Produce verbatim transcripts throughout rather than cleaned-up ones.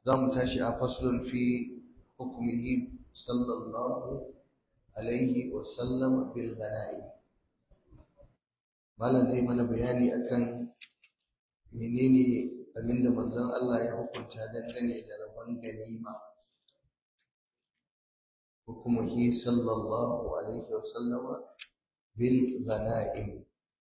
zamu tashi a faslun fi hukmihi sallallahu alaihi wa sallam bil ghanaim. Malam zai mana bayani akan menene abinda manzon Allah ya hukunta dangane da rabon ganima. Hukmihi sallallahu alaihi wa sallama bil ghanaim.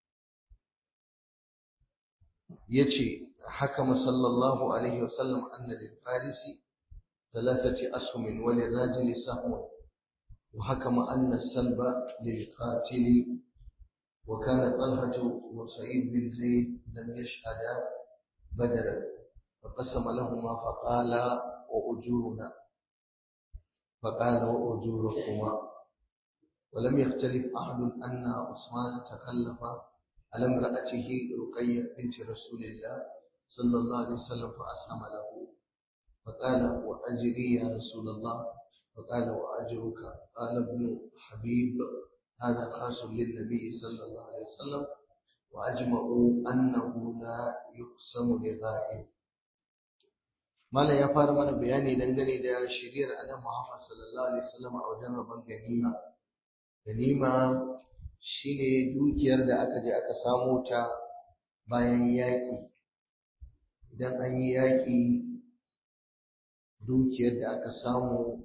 Yace حكم صلى الله عليه وسلم أن للفارس ثلاثة أسهم وللراجل سهم وحكم أن السلب للقاتل وكان طلحة وسعيد بن زيد لم يشهدا بدرا فقسم لهما فقال وأجورنا فقال وأجوركما ولم يختلف أحد أن عثمان تخلف على امرأته رقية بنت رسول الله صلى الله عليه وسلم فأسهم له فقال وأجري يا رسول الله فقال وأجرك قال ابن حبيب هذا خاص للنبي صلى الله عليه وسلم وأجمعوا أنه لا يقسم لغائب. ما لا يفعل من بياني دندني دا شرير أنا محمد صلى الله عليه وسلم أو جنب غنيمة غنيمة shine dukiyar da aka je aka samo ta bayan yaƙi. Idan an yi yaƙi, dukiyar da aka samu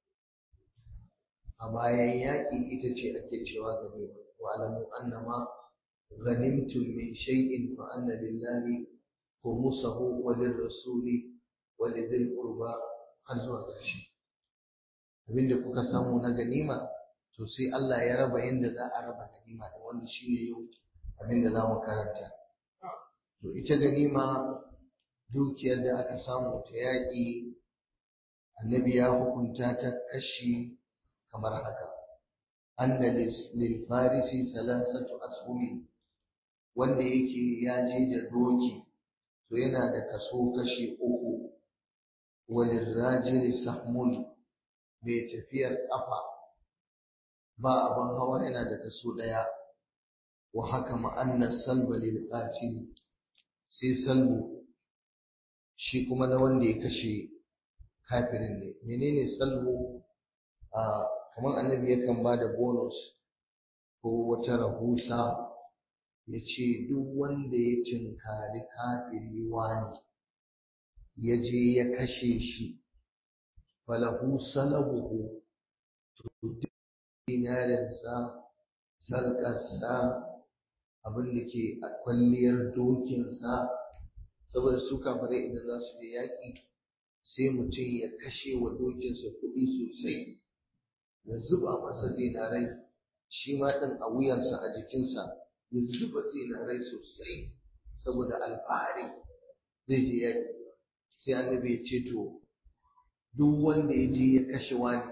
a bayan yaƙi ita ce ake cewa ganima. Wa alamu annama ghanimtum min shay'in fa anna lillahi khumsahu wa lirrasuli wa lidhil qurba har zuwa ƙarshe. Abinda kuka samu na ganima to sai Allah ya raba yadda za a raba ganima da wanda shine yau abinda za mu karanta. To ita ganima dukiyar da aka samu ta yaƙi, annabi ya hukunta ta kashi kamar haka. Anna lil farisi salasatu ashumin, wanda yake ya je da doki to yana da kaso kashi uku. Walil rajili sahmun, mai tafiyar ƙafa ba abin hawa yana da kaso ɗaya. Wa haka ma'annar salba lil qatil, sai salbu shi kuma na wanda ya kashe kafirin ne. Menene salbu? a kamar annabi yakan ba da bonus ko wata rahusa ya ce duk wanda ya tinkari kafiri wani ya je ya kashe shi falahu salabuhu, to dinarinsa, sarƙarsa, abin da ke a kwalliyar dokinsa, saboda su kafirai idan za su je yaƙi sai mutum ya kashe wa dokinsa kuɗi sosai, ya zuba masa zinarai, shi ma ɗin a wuyansa a jikinsa ya zuba zinarai sosai saboda alfahari zai je yaƙi. Sai annabi ya ce to duk wanda ya je ya kashe wani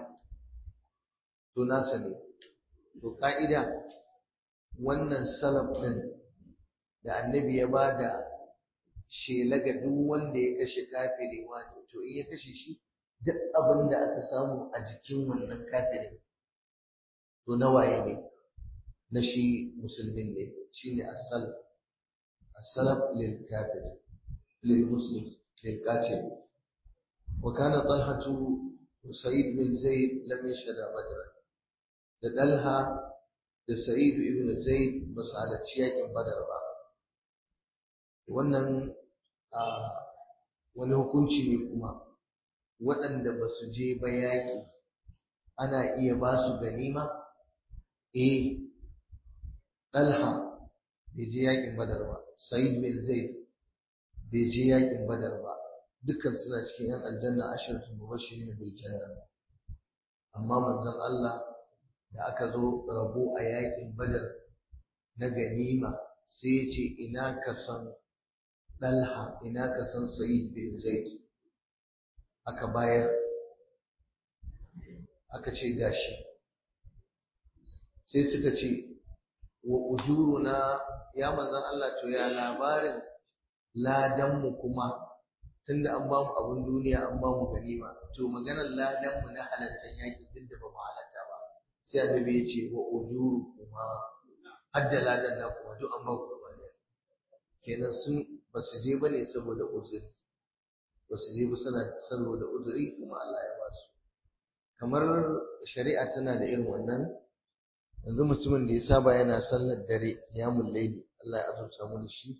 to nasa ne. To ka'ida wannan salaf ɗin da annabi ya ba da shela ga duk wanda ya kashe kafiri wani, to in ya kashe shi duk abin da aka samu a jikin wannan kafirin to na waye ne? Na shi musulmin ne, shine as-salaf. As-salaf lil kafir lil muslim lil qatil. Wa kana Talhatu Sa'id bin Zaid lam yashhada badran. Da Talha da Sa'id ibn Zaid ba su halarci yakin Badar ba. Wannan wani hukunci ne kuma, waɗanda ba su je ba yaƙi ana iya ba su ganima. Eh, Talha bai je yaƙin Badar ba, Sa'id bin Zaid bai je yaƙin Badar ba, dukkan suna cikin yan aljanna asharatul mubashirin bil janna. Amma manzon Allah da aka zo rabo a yaƙin Badar na ganima sai ya ce ina ka san Talha, ina ka san Sa'id bin Zaid, aka bayar, aka ce gashi. Sai suka ce wa ujuruna, ya manzon Allah to ya labarin ladanmu kuma, tunda an bamu abun duniya an bamu ganima, to maganar ladanmu na halartar yaƙi duk da ba mu halarta ba. Sai annabi ya ce wa ujuru kuma hadda ladan na kuma duk an bamu gaba ɗaya. Kenan sun ba su je bane saboda uzuri, ba su je ba suna saboda uzuri kuma Allah ya ba su. Kamar shari'a tana da irin wannan, yanzu mutumin da ya saba yana sallar dare qiyamul layli, Allah ya azurta mu da shi,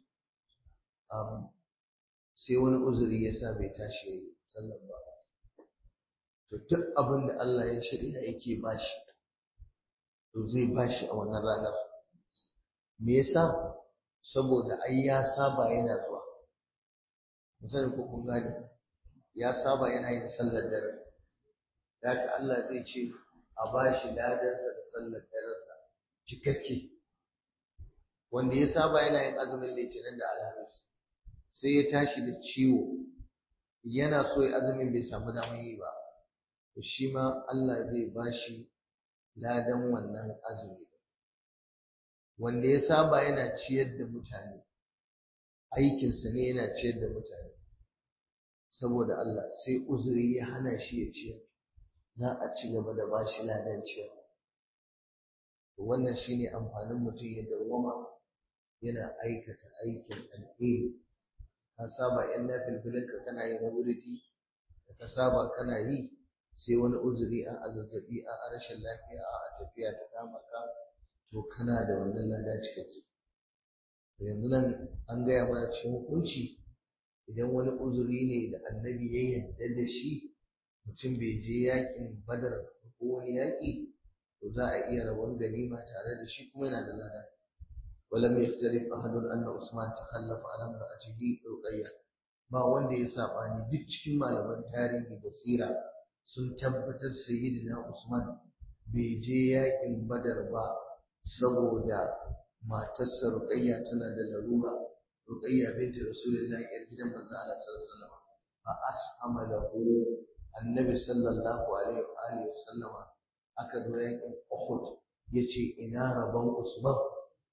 sai wani uzuri ya sa bai tashi yayi sallar ba, to duk abin da Allah ya shirya yake bashi to zai bashi a wannan ranar. Me yasa? Saboda ai ya saba yana zuwa, misali ko kun gane, ya saba yana yin sallar dare, da haka Allah zai ce a bashi ladansa da sallar darensa cikakke. Wanda ya saba yana yin azumin litinin da alhamis sai ya tashi da ciwo, yana so ya azumin bai samu damar yi ba, to shi ma Allah zai bashi ladan wannan azumi. Wanda ya saba yana ciyar da mutane, aikinsa ne yana ciyar da mutane saboda Allah, sai uzuri ya hana shi ya ciyar, za a ci gaba da bashi ladan ciyar. Wannan shine amfanin mutum ya dawwama yana aikata aikin alheri. Ka saba yan nafilfilinka kana yi na wuridi, da ka saba kana yi, sai wani uzuri a zazzabi a rashin lafiya a tafiya ta kama ka, to kana da wannan lada cikakke. Yanzu nan an gaya mana cikin hukunci, idan wani uzuri ne da annabi ya yarda da shi, mutum bai je yakin badar ko wani yaki, to za a iya rabon ganima tare da shi kuma yana da lada. ولم يختلف أحد أن عثمان تخلف عن امرأته رقية. ba wanda ya sabani duk cikin malaman tarihi da sira sun tabbatar sayyidina Usman bai je yakin Badar ba saboda matarsa Ruqayya tana da larura. Ruqayya binti Rasulullahi yar gidan manzo Allah sallallahu alaihi wasallam. Fa as'amalahu annabi sallallahu alaihi wa alihi wasallama aka zo yakin Uhud, yace ina rabon Usman,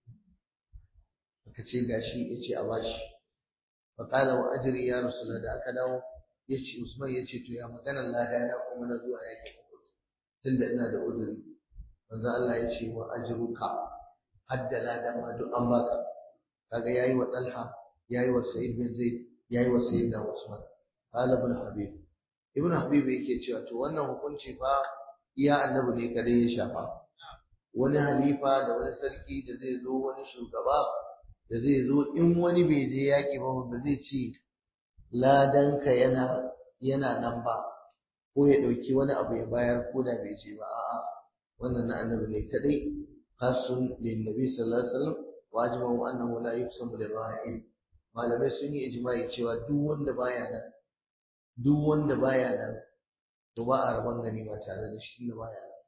aka ce gashi, yace a bashi. faƙala wa ajri ya rasulullah, da aka dawo yace Usman yace to ya maganar lada na kuma na zuwa yakin Uhud tunda ina da uzuri. manzo Allah yace wa ajruka, hadda ladan ma duk an baka. kaga yayi wa Talha, yayi wa Sa'id bin Zaid, yayi wa Sayyidina Usman. qala ibn Habib, ibn Habib yake cewa to wannan hukunci fa iya annabi ne kadai ya shafa. wani halifa da wani sarki da zai zo, wani shugaba da zai zo, in wani bai je yaƙi ba ba zai ce ladanka yana yana nan ba, ko ya ɗauki wani abu ya bayar ko da bai je ba. a'a, wannan na annabi ne kadai. khasun lin nabi sallallahu alaihi wasallam wajibu annahu la yuqsamu lil ghaib. malamai sun yi ijma'i cewa duk wanda baya nan duk wanda baya nan to ba a rabon ganima tare da shi da baya nan.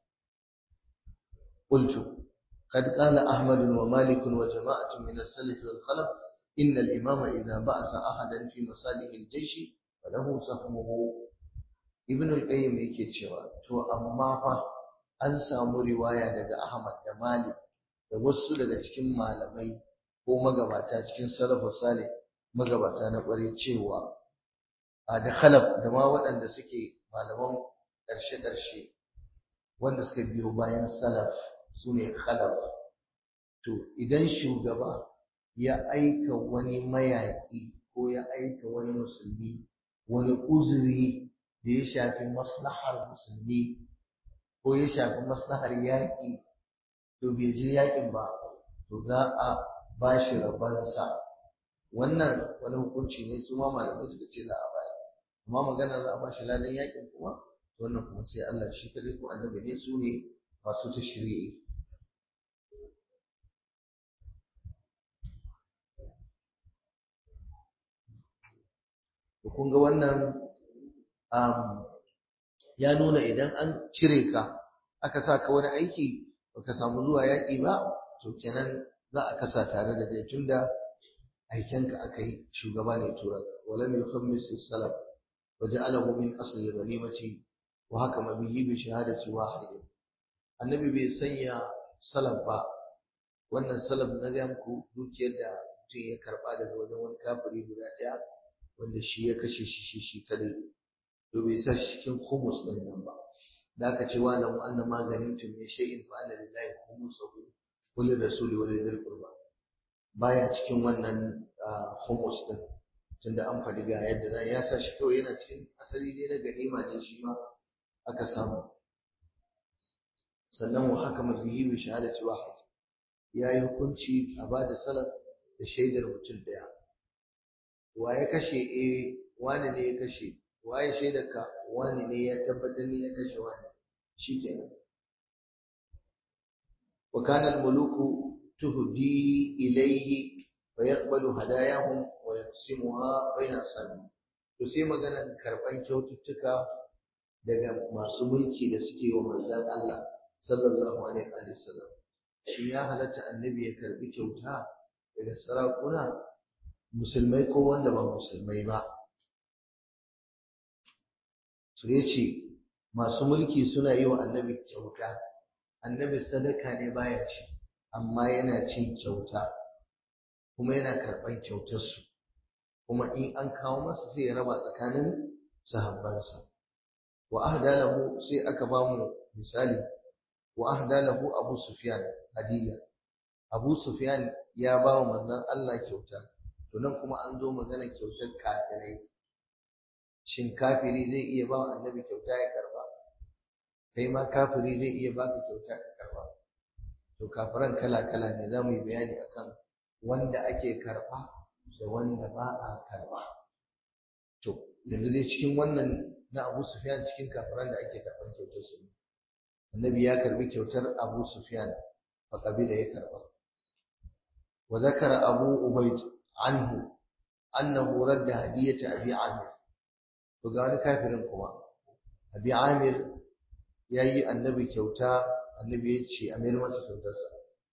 qultu قد قال أحمد ومالك وجماعة من السلف والخلف إن الإمام إذا بعث أحدا في مصالح الجيش فله سهمه. ابن القيم yake cewa to amma fa an samu riwaya daga Ahmad da Malik da wasu daga cikin malamai ko magabata cikin salafus salih, magabata na ƙware, cewa a da khalaf da ma waɗanda suke malaman ƙarshe-ƙarshe wanda suka biyo bayan salaf su ne khalaf. To idan shugaba ya aika wani mayaƙi ko ya aika wani musulmi wani uzuri da ya shafi maslahar musulmi ko ya shafi maslahar yaƙi, to bai je yaƙin ba, to za a ba shi rabansa. wannan wani hukunci ne su ma malamai suka ce za a bayar, amma magana za a ba shi ladan yaƙin kuma, wannan kuma sai Allah shi kadai ko annabi ne su ne masu tashri'i. kun ga wannan ya nuna idan an cire ka aka sa ka wani aiki baka samu zuwa yaƙi ba, to kenan za a kasa tare da kai tunda aikenka aka yi, shugaba ne tura ka. walam yukhammis as-salaf wa ja'alahu min asli ghanimati wa hakama bihi bi shahadati wahid. annabi bai sanya salaf ba. wannan salaf na ga muku dukiyar da mutum ya karba daga wajen wani kafiri guda ɗaya wanda shi ya kashe shi shi shi kadai, to bai sa shi cikin khumus din nan ba. da aka ce wa lam anna ma ganimtum min shay'in fa anna lillahi khumusahu wa lirrasuli wa lidhil qurba, baya cikin wannan khumus din. tunda an faɗi ga yadda za ya sa shi kawai yana cikin asali ne na ganima ne shi ma aka samu. Sannan wa haka mabihi bi shahadati wahid, ya yi hukunci a ba da salaf da shaidar mutum ɗaya. Wa ya kashe? eh wani ne ya kashe. Waye shaidarka? wani ne ya tabbatar ni ya kashe wani, shikenan. wa kana al-muluku tuhdi ilayhi fa yaqbalu hadayahum wa yaqsimuha bayna ashabihi. To sai maganar karban kyaututtuka daga masu mulki da suke wa manzon Allah sallallahu alaihi wa sallam. Shi ya halatta annabi ya karbi kyauta daga sarakuna musulmai ko wanda ba musulmai ba. So yace masu mulki suna yi wa annabi kyauta, annabi sadaka ne baya ci amma yana cin kyauta kuma yana karban kyautar su, kuma in an kawo masa sai ya raba tsakanin sahabbansa. wa ahda lahu, sai aka ba mu misali, wa ahda lahu Abu Sufyan hadiya. Abu Sufyan ya ba wa manzon Allah kyauta. To nan kuma an zo magana kyautar kafirai. Shin kafiri zai iya ba wa annabi kyauta ya karba? Kai ma kafiri zai iya baka kyauta ka karba? To kafiran kala kala ne, za mu yi bayani akan wanda ake karba da wanda ba a karba. To yanzu dai cikin wannan na Abu Sufyan, cikin kafiran da ake karban kyautar su ne. Annabi ya karbi kyautar Abu Sufyan fa kabila ya karba. Wa zakara Abu Ubayd anhu annahu radda hadiyata Abi Amir. To ga wani kafirin kuma, Abi Amir yayi annabi kyauta, annabi ya ce amir masa kyautarsa.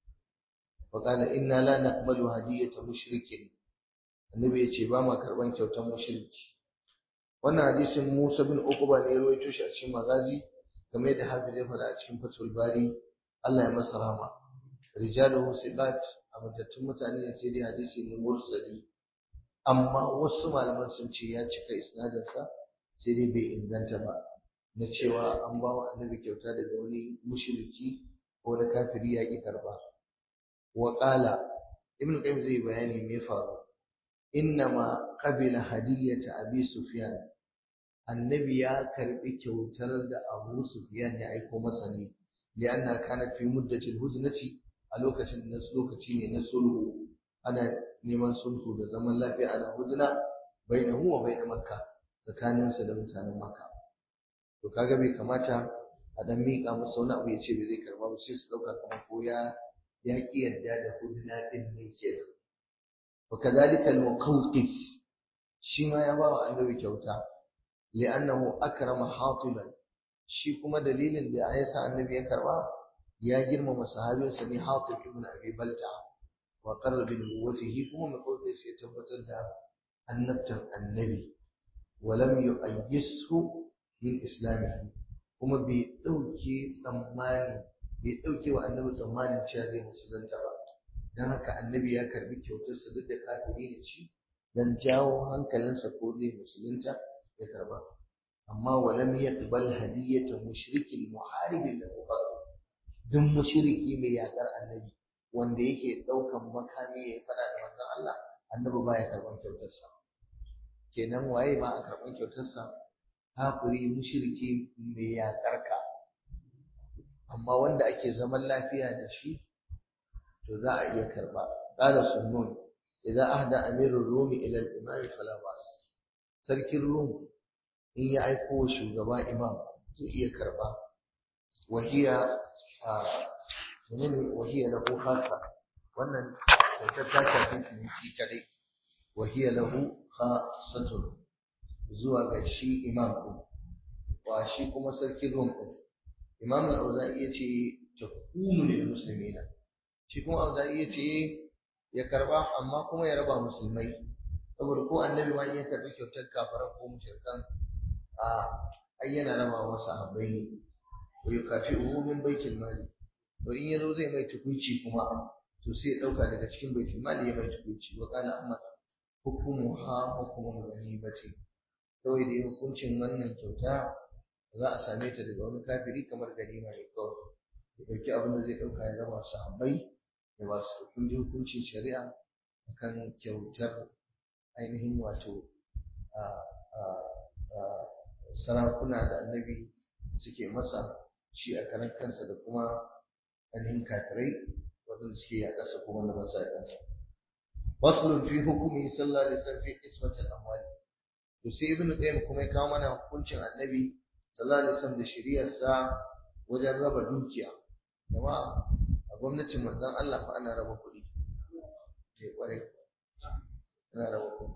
Fa qala inna la naqbalu hadiyata mushrikin. Annabi ya ce ba ma karban kyautar mushriki. Wannan hadisin Musa bin Uqba ne ya rawaito shi a cikin Magazi, kamar yadda Hafiz ya faɗa a cikin Fathul Bari, Allah ya masa rahama. Rijaluhu siqat, amintattun mutane ne, sai dai hadisi ne mursali. Amma wasu malaman sun ce ya cika isnadinsa, sai dai bai inganta ba, na cewa an ba wa annabi kyauta daga wani mushriki ko na kafiri ya ƙi karba. Wa qala, Ibn Qayyim zai bayani me faru. Innama qabila hadiyata Abi Sufyan, annabi ya karbi kyautar da Abu Sufyan ya aiko masa ne, lianna kanat fi muddatil hudnati, a lokacin da lokaci ne na sulhu, ana neman sulhu da zaman lafiya, ana hudna bainahu wa bain Makka, tsakaninsa da mutanen Makka. To kaga bai kamata a dan miƙa masa wani abu ya ce bai zai karba ba, sai su dauka kamar ko ya ya ki yarda da hudna din ne kenan. wa kadhalika al-Muqawqis, shi ma ya bawa annabi kyauta, li'annahu akrama Hatiban. Shi kuma dalilin da ya sa annabi ya karba, ya girmama sahabinsa ne Hatib ibn Abi Balta, wa qarra bi nubuwwatihi, kuma Muqawqis ya tabbatar da annabtan annabi. wa lam yu'ayyishu min islamihi, kuma bai dauke tsammani bai dauke wa annabi tsammanin cewa zai musulunta ba. Dan haka annabi ya karbi kyautarsa duk da kafiri ne shi, dan jawo hankalinsa ko zai musulunta ya karba. Amma wa lam yaqbal hadiyata mushrikin muharibin lahu, duk mushriki mai yakar annabi wanda yake daukan makami ya fada da manzon Allah, annabi baya karban kyautarsa. Kenan waye ba a karban kyautarsa? Kafiri mushriki mai yakar ka. Amma wanda ake zaman lafiya da shi, to za a iya karba. Qala Sunnun, idan ahda amirur rumi ila al-imam fala bas. Sarkin Rum in ya aiko shugaba imam zai iya karba. Wahiya menene wahiya lahu khassa, wannan kyautar ta shafi shi kadai. Wahiya lahu khassatun, zuwa ga shi imam din, wa shi kuma sarkin Rum din. Imam al-Auza'i yace takunu lil muslimina, shi kuma Auza'i yace ya karba amma kuma ya raba musulmai, saboda ko annabi ma ya karbi kyautar kafiran ko mushrikan a ayyana raba wa sahabbai ne. wa yukafi'uhu min baitil mali, to in yazo zai mai tukunci kuma, to sai ya dauka daga cikin baitul mali ya mai tukunci. wa qala amma hukumuha hukumul ghanimati, kawai da hukuncin wannan kyauta za a same ta daga wani kafiri kamar ganima ne kawai. Ya dauki abin da zai dauka ya raba sahabbai, ya ba su hukuncin shari'a akan kyautar ainihin wato sarakuna da annabi suke masa shi a karan kansa da kuma ainihin kafirai waɗanda suke yaƙarsa kuma wanda ba sa yaƙarsa. Faslun fi hukumi sallallahu alaihi wasallam fi qismatil amwal. To sai ibnu qayyim kuma ya kawo mana hukuncin annabi sallallahu alaihi wasallam da shari'arsa wajen raba dukiya. Jama'a a gwamnatin manzon Allah fa ana raba kuɗi. Sai kwarai ana raba kuɗi.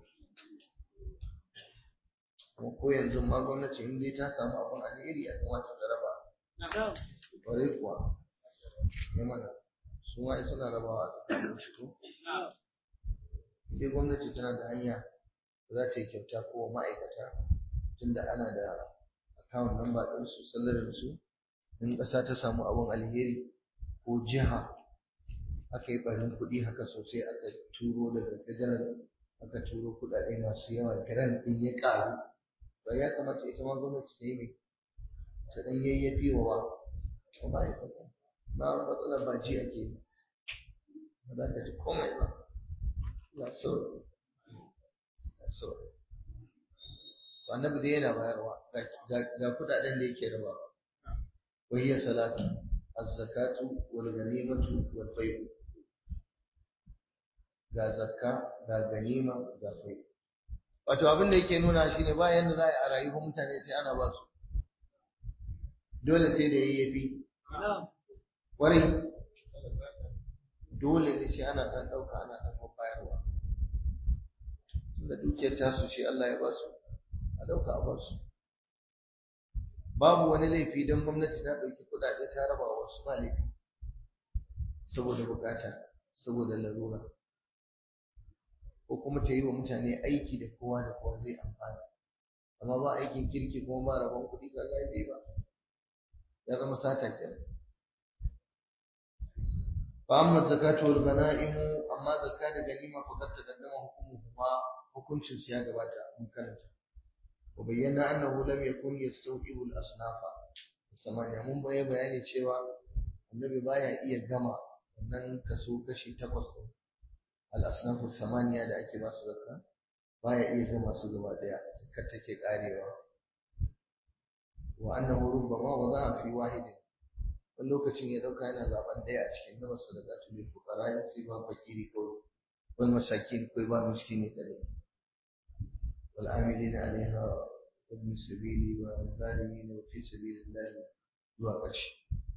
Kuma ko yanzu ma gwamnati in dai ta samu abin alheri ya kamata ta raba. Kwarai kuwa. Ya mana su ma suna rabawa a tsakanin su. Dai gwamnati tana da hanya za ta yi kyauta ko ma'aikata tunda ana da account number ɗin su salarin su in ƙasa ta samu abin alheri ko jiha aka yi ɓarin kuɗi haka sosai aka turo daga federal aka turo kuɗaɗe masu yawa garan ɗin ya ƙaru ba ya kamata ita ma gwamnati ta yi mai ta ɗan yayyafi wa ba ma'aikata ba matsalar ba ji ake yi ba za ka ji komai ba ya sauri ya sauri annabi dai yana bayarwa ga kudaden da yake rabawa wa hiya salatu az-zakatu wal ghanimatu wal fay'u ga zakka ga ganima ga fay'u wato abin da yake nuna shine ba yanda za a rayuwar mutane sai ana ba su dole sai da yayyafi kwarai dole ne sai ana dan dauka ana dan bayarwa tunda dukiyar tasu shi Allah ya ba su a dauka a ba su babu wani laifi don gwamnati ta dauki kudade ta raba wa wasu ba laifi saboda bukata saboda larura ko kuma ta yi wa mutane aiki da kowa da kowa zai amfana amma ba aikin kirki kuma ba rabon kuɗi ga bai ba ya zama sata kenan fa amma zakatu wal ghanaim amma zakka da ganima fa kad taqaddama hukumuhuma hukuncin su ya gabata mun karanta wa bayyana annahu lam yakun yastawqibu al asnafa samaniya mun bayyana bayani cewa annabi baya iya gama wannan kaso kashi takwas din al asnafu samaniya da ake ba su zakka baya iya gama su gaba daya zakka take karewa wa annahu rubbama wada'a fi wahidin wani lokacin ya dauka yana zaben daya a cikin nawa sadaqatu lil fuqara ya ce ba fakiri ko wal masakin ko ba miskini kare wal amilina alaiha ibn sabili wa zalimin wa fi sabilillah zuwa ƙarshe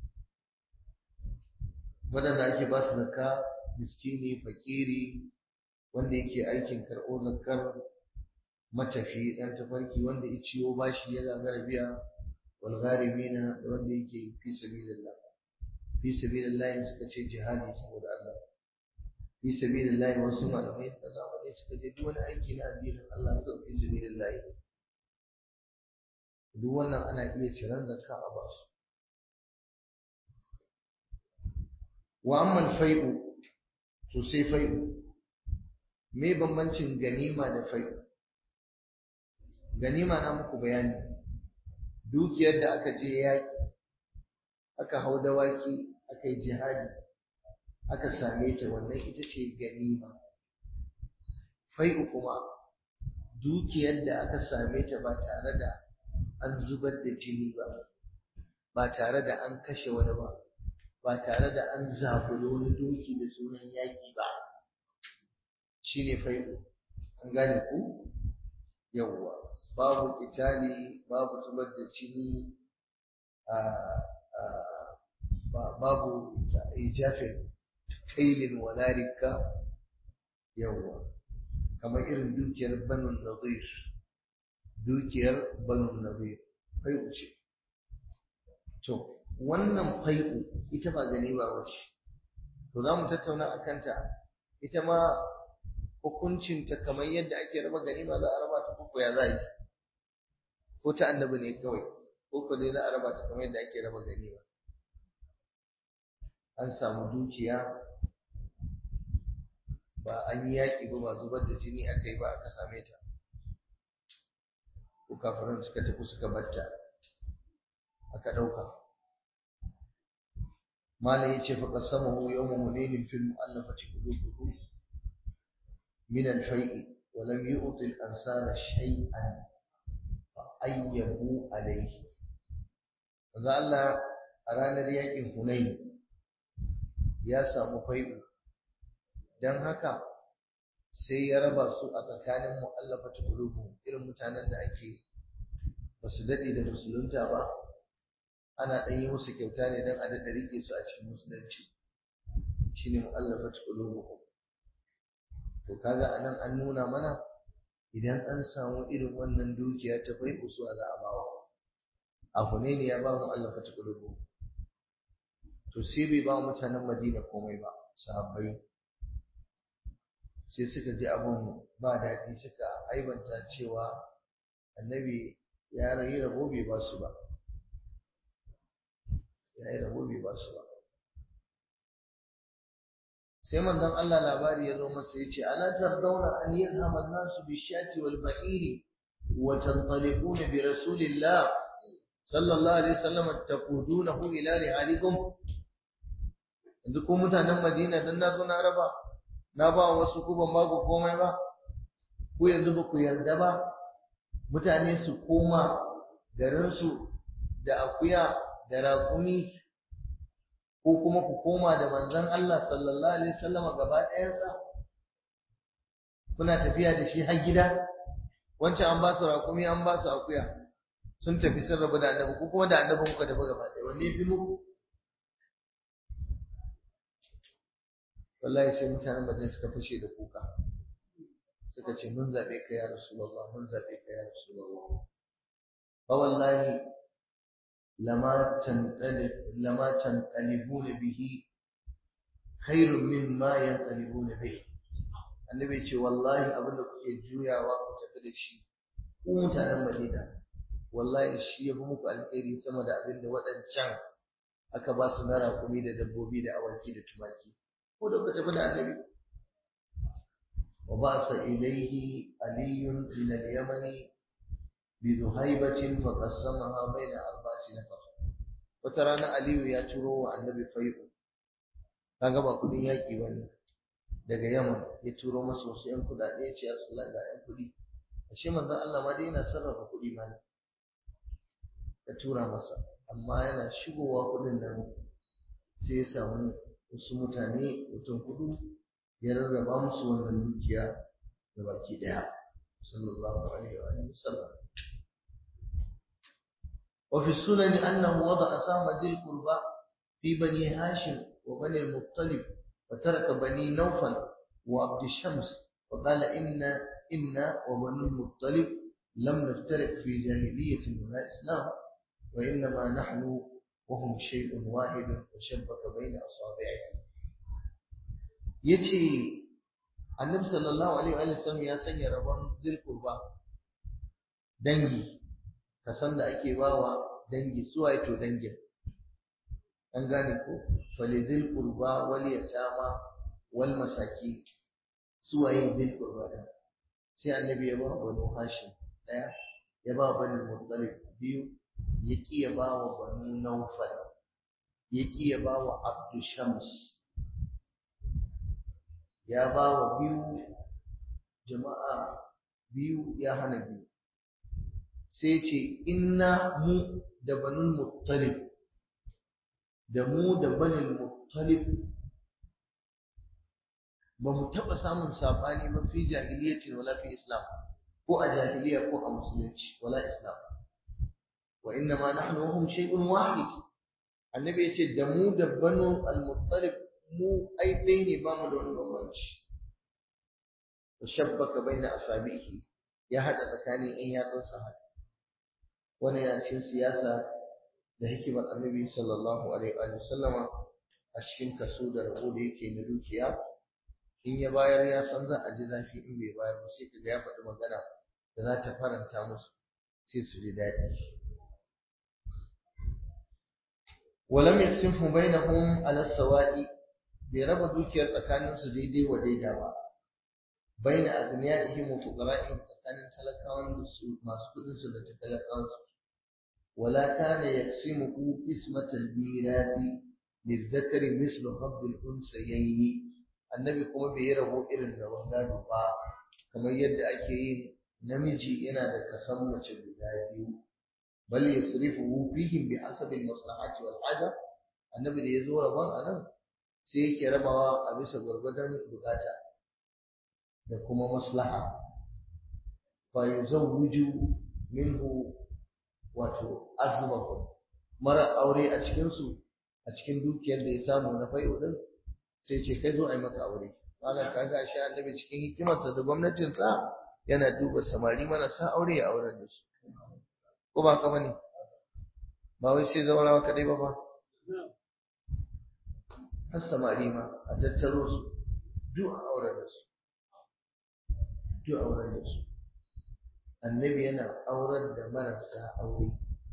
wadanda ake ba su zakka miskini fakiri wanda yake aikin karɓo zakkar matafi dan tafarki wanda ya ciwo bashi ya gagara biya والغارمين wanda yake fi sabilillah fi sabilillah suka ce jihadi saboda Allah fi sabilillah wasu malamai da zamani suka ce duk wani aiki na addinin Allah ko fi sabilillah duk wannan ana iya ciran zakka a basu wa amma al-fai'u to sai fai'u me bambancin ganima da fai'u ganima na muku bayani dukiyar da aka je yaƙi aka hau dawaki aka yi jihadi aka same ta wannan ita ce ganima fai'u kuma dukiyar da aka same ta ba tare da an zubar da jini ba ba tare da an kashe wani ba ba tare da an zaburi wani doki da sunan yaƙi ba shine fai'u an gane ku yawwa babu itali babu zubar da jini babu ijafin kailin walarika yawwa kamar irin dukiyar banu nadir dukiyar banu nadir fai'u ce to wannan fai'u ita ba gani ba wace to za mu tattauna a kanta ita ma hukuncinta kamar yadda ake raba ganima za a raba ta koko ya za yi ko ta annabi ne kawai ko ko dai za a raba ta kamar yadda ake raba ganima an samu dukiya ba an yi yaƙi ba ba zubar da jini aka yi ba aka same ta ko kafiran suka tafi suka batta aka ɗauka malam ya ce fa qasamahu yawma hunainin fil mu'allafati qulubuhum min al-fai'i ولم يؤط الأنصار شيئا فأيبوا عليه. manzo Allah a ranar yakin Hunayn ya samu fai'u, dan haka sai ya raba su a tsakanin mu'allafatu qulubuhum, irin mutanen da ake basu dade da musulunta ba, ana dan yi musu kyauta ne dan a dada rike su a cikin musulunci, shine mu'allafatu qulubuhum. to kaga anan an nuna mana idan an samu irin wannan dukiya ta fai'u su za a bawa. a Hunayn ya ba mu'allafatu qulubuhum, to sai bai ba mutanen Madina komai ba, sahabbai sai suka ji abun ba daɗi, suka aibanta cewa annabi ya rayu rabo bai ba su ba, ya yi rabo bai ba su ba. sai manzon Allah labari ya zo masa yace ala tardawna an yadhhaba an-nasu bi-shati wal-ba'iri wa tantaliquna bi rasulillah sallallahu alaihi wasallam taqudunahu ila rihalikum. yanzu ko mutanen Madina dan na zo na raba na ba wasu ku ban ba ku komai ba, ku yanzu ba ku yarda ba mutane su koma garin su da akuya da raƙumi, ko kuma ku koma da manzon Allah sallallahu alaihi wasallam gaba ɗayansa, kuna tafiya da shi har gida. wancan an ba su raƙumi an ba su akuya sun tafi sun rabu da annabi, ko kuma da annabi kuka tafi gaba ɗaya, wanne fi muku? wallahi sai mutanen Madina suka fashe da kuka, suka ce mun zabe ka ya Rasulullah, mun zabe ka ya Rasulullah. fa wallahi lama tanqalib lama tanqalibuna bihi khairun mimma yanqalibuna bihi. annabi ce wallahi abinda kuke juyawa ku tafi da shi ku mutanen Madina, wallahi shi yafi muku alheri sama da abinda waɗancan aka ba su na raƙumi da dabbobi da awaki da tumaki. ko da ku tafi da annabi. wa ba'sa ilayhi aliyun min al-yamani bi dhuhaybatin fa qassamaha bayna arba'ati nafar. wata rana Aliyu ya turo wa annabi fai'u, kaga ba kudin yaki bane, daga Yaman ya turo masa wasu yan kudade ya ce ya Rasulullah ga yan kudi. ashe manzon Allah ma dai yana sarrafa kudi ma ne, ya tura masa, amma yana shigowa kudin nan sai ya samu wasu mutane mutum hudu ya rarraba musu wannan dukiya da baki daya sallallahu alaihi wa sallam. wa fi sunan annahu wada'a sama dhil qurba fi bani hashim wa bani al-muttalib wa taraka bani nawfal wa abd shams wa qala inna inna wa bani al-muttalib lam naftariq fi jahiliyyatin wa islam wa innama nahnu وهم شيء واحد وشبك بين أصابعه. yace annabi sallallahu alaihi wa sallam ya sanya rabon zilqurba dangi, kasan da ake bawa dangi, suwaye to dangin an gane ko, fali zilqurba wal yatama wal masakin, suwaye zilqurba din. sai annabi ya ba banu hashim daya, ya ba banu muttalib biyu, ya ƙi ya ba wa banu naufal, ya ƙi ya ba wa abdu shams, ya ba wa biyu jama'a biyu ya hana biyu. sai ce inna mu da banu muttalib da mu da banu muttalib ba mu taɓa samun saɓani ba fi jahiliyyacin wala fi islam, ko a jahiliya ko a musulunci wala islam. wa inna ma nahnu hum shay'un wahid. annabi yace da mu da banu al-muttalib mu ai dai ne ba mu da wani bambanci. tashabbaka baina asabihi, ya hada tsakanin in yatsun sa. wannan yana cikin siyasa da hikimar annabi sallallahu alaihi wa sallama a cikin kaso da rabo da yake na dukiya. in ya bayar ya san za a ji zafi, in bai bayar ba sai kaga ya faɗi magana da za ta faranta musu, sai su ji daɗi. ولم يقسمه بينهم على السواء، برب دوكيار تكانن su daidai wa daida ba, baina agniyaihim wa fuqara'ihim, tsakanin talakawan su masu kudin su da talakawan su. wala kana yaqsimuhu qismat al-mirati lidhakari mislu hadd al-unsayayn. annabi kuma bai rabo irin rabon gado ba kamar yadda ake yin namiji yana da kasan mace guda biyu bal yasrifuhu fihim bi hasabi al-maslahati wal haja annabi da yazo rabon anan sai yake rabawa a bisa gurgurdan bukata da kuma maslaha fa yuzawwiju minhu wato azbahu mara aure a cikin su a cikin dukiyar da ya samu na fai'u din sai ce kai zo ai maka aure malam kaga shi annabi cikin hikimarsa da gwamnatin sa yana duba samari marasa aure ya aurar da su ko ba ka bane ba wai sai zaurawa kadai ba fa har samari ma a tattaro su duk a aurar da su duk aurar da su annabi yana aurar da marasa aure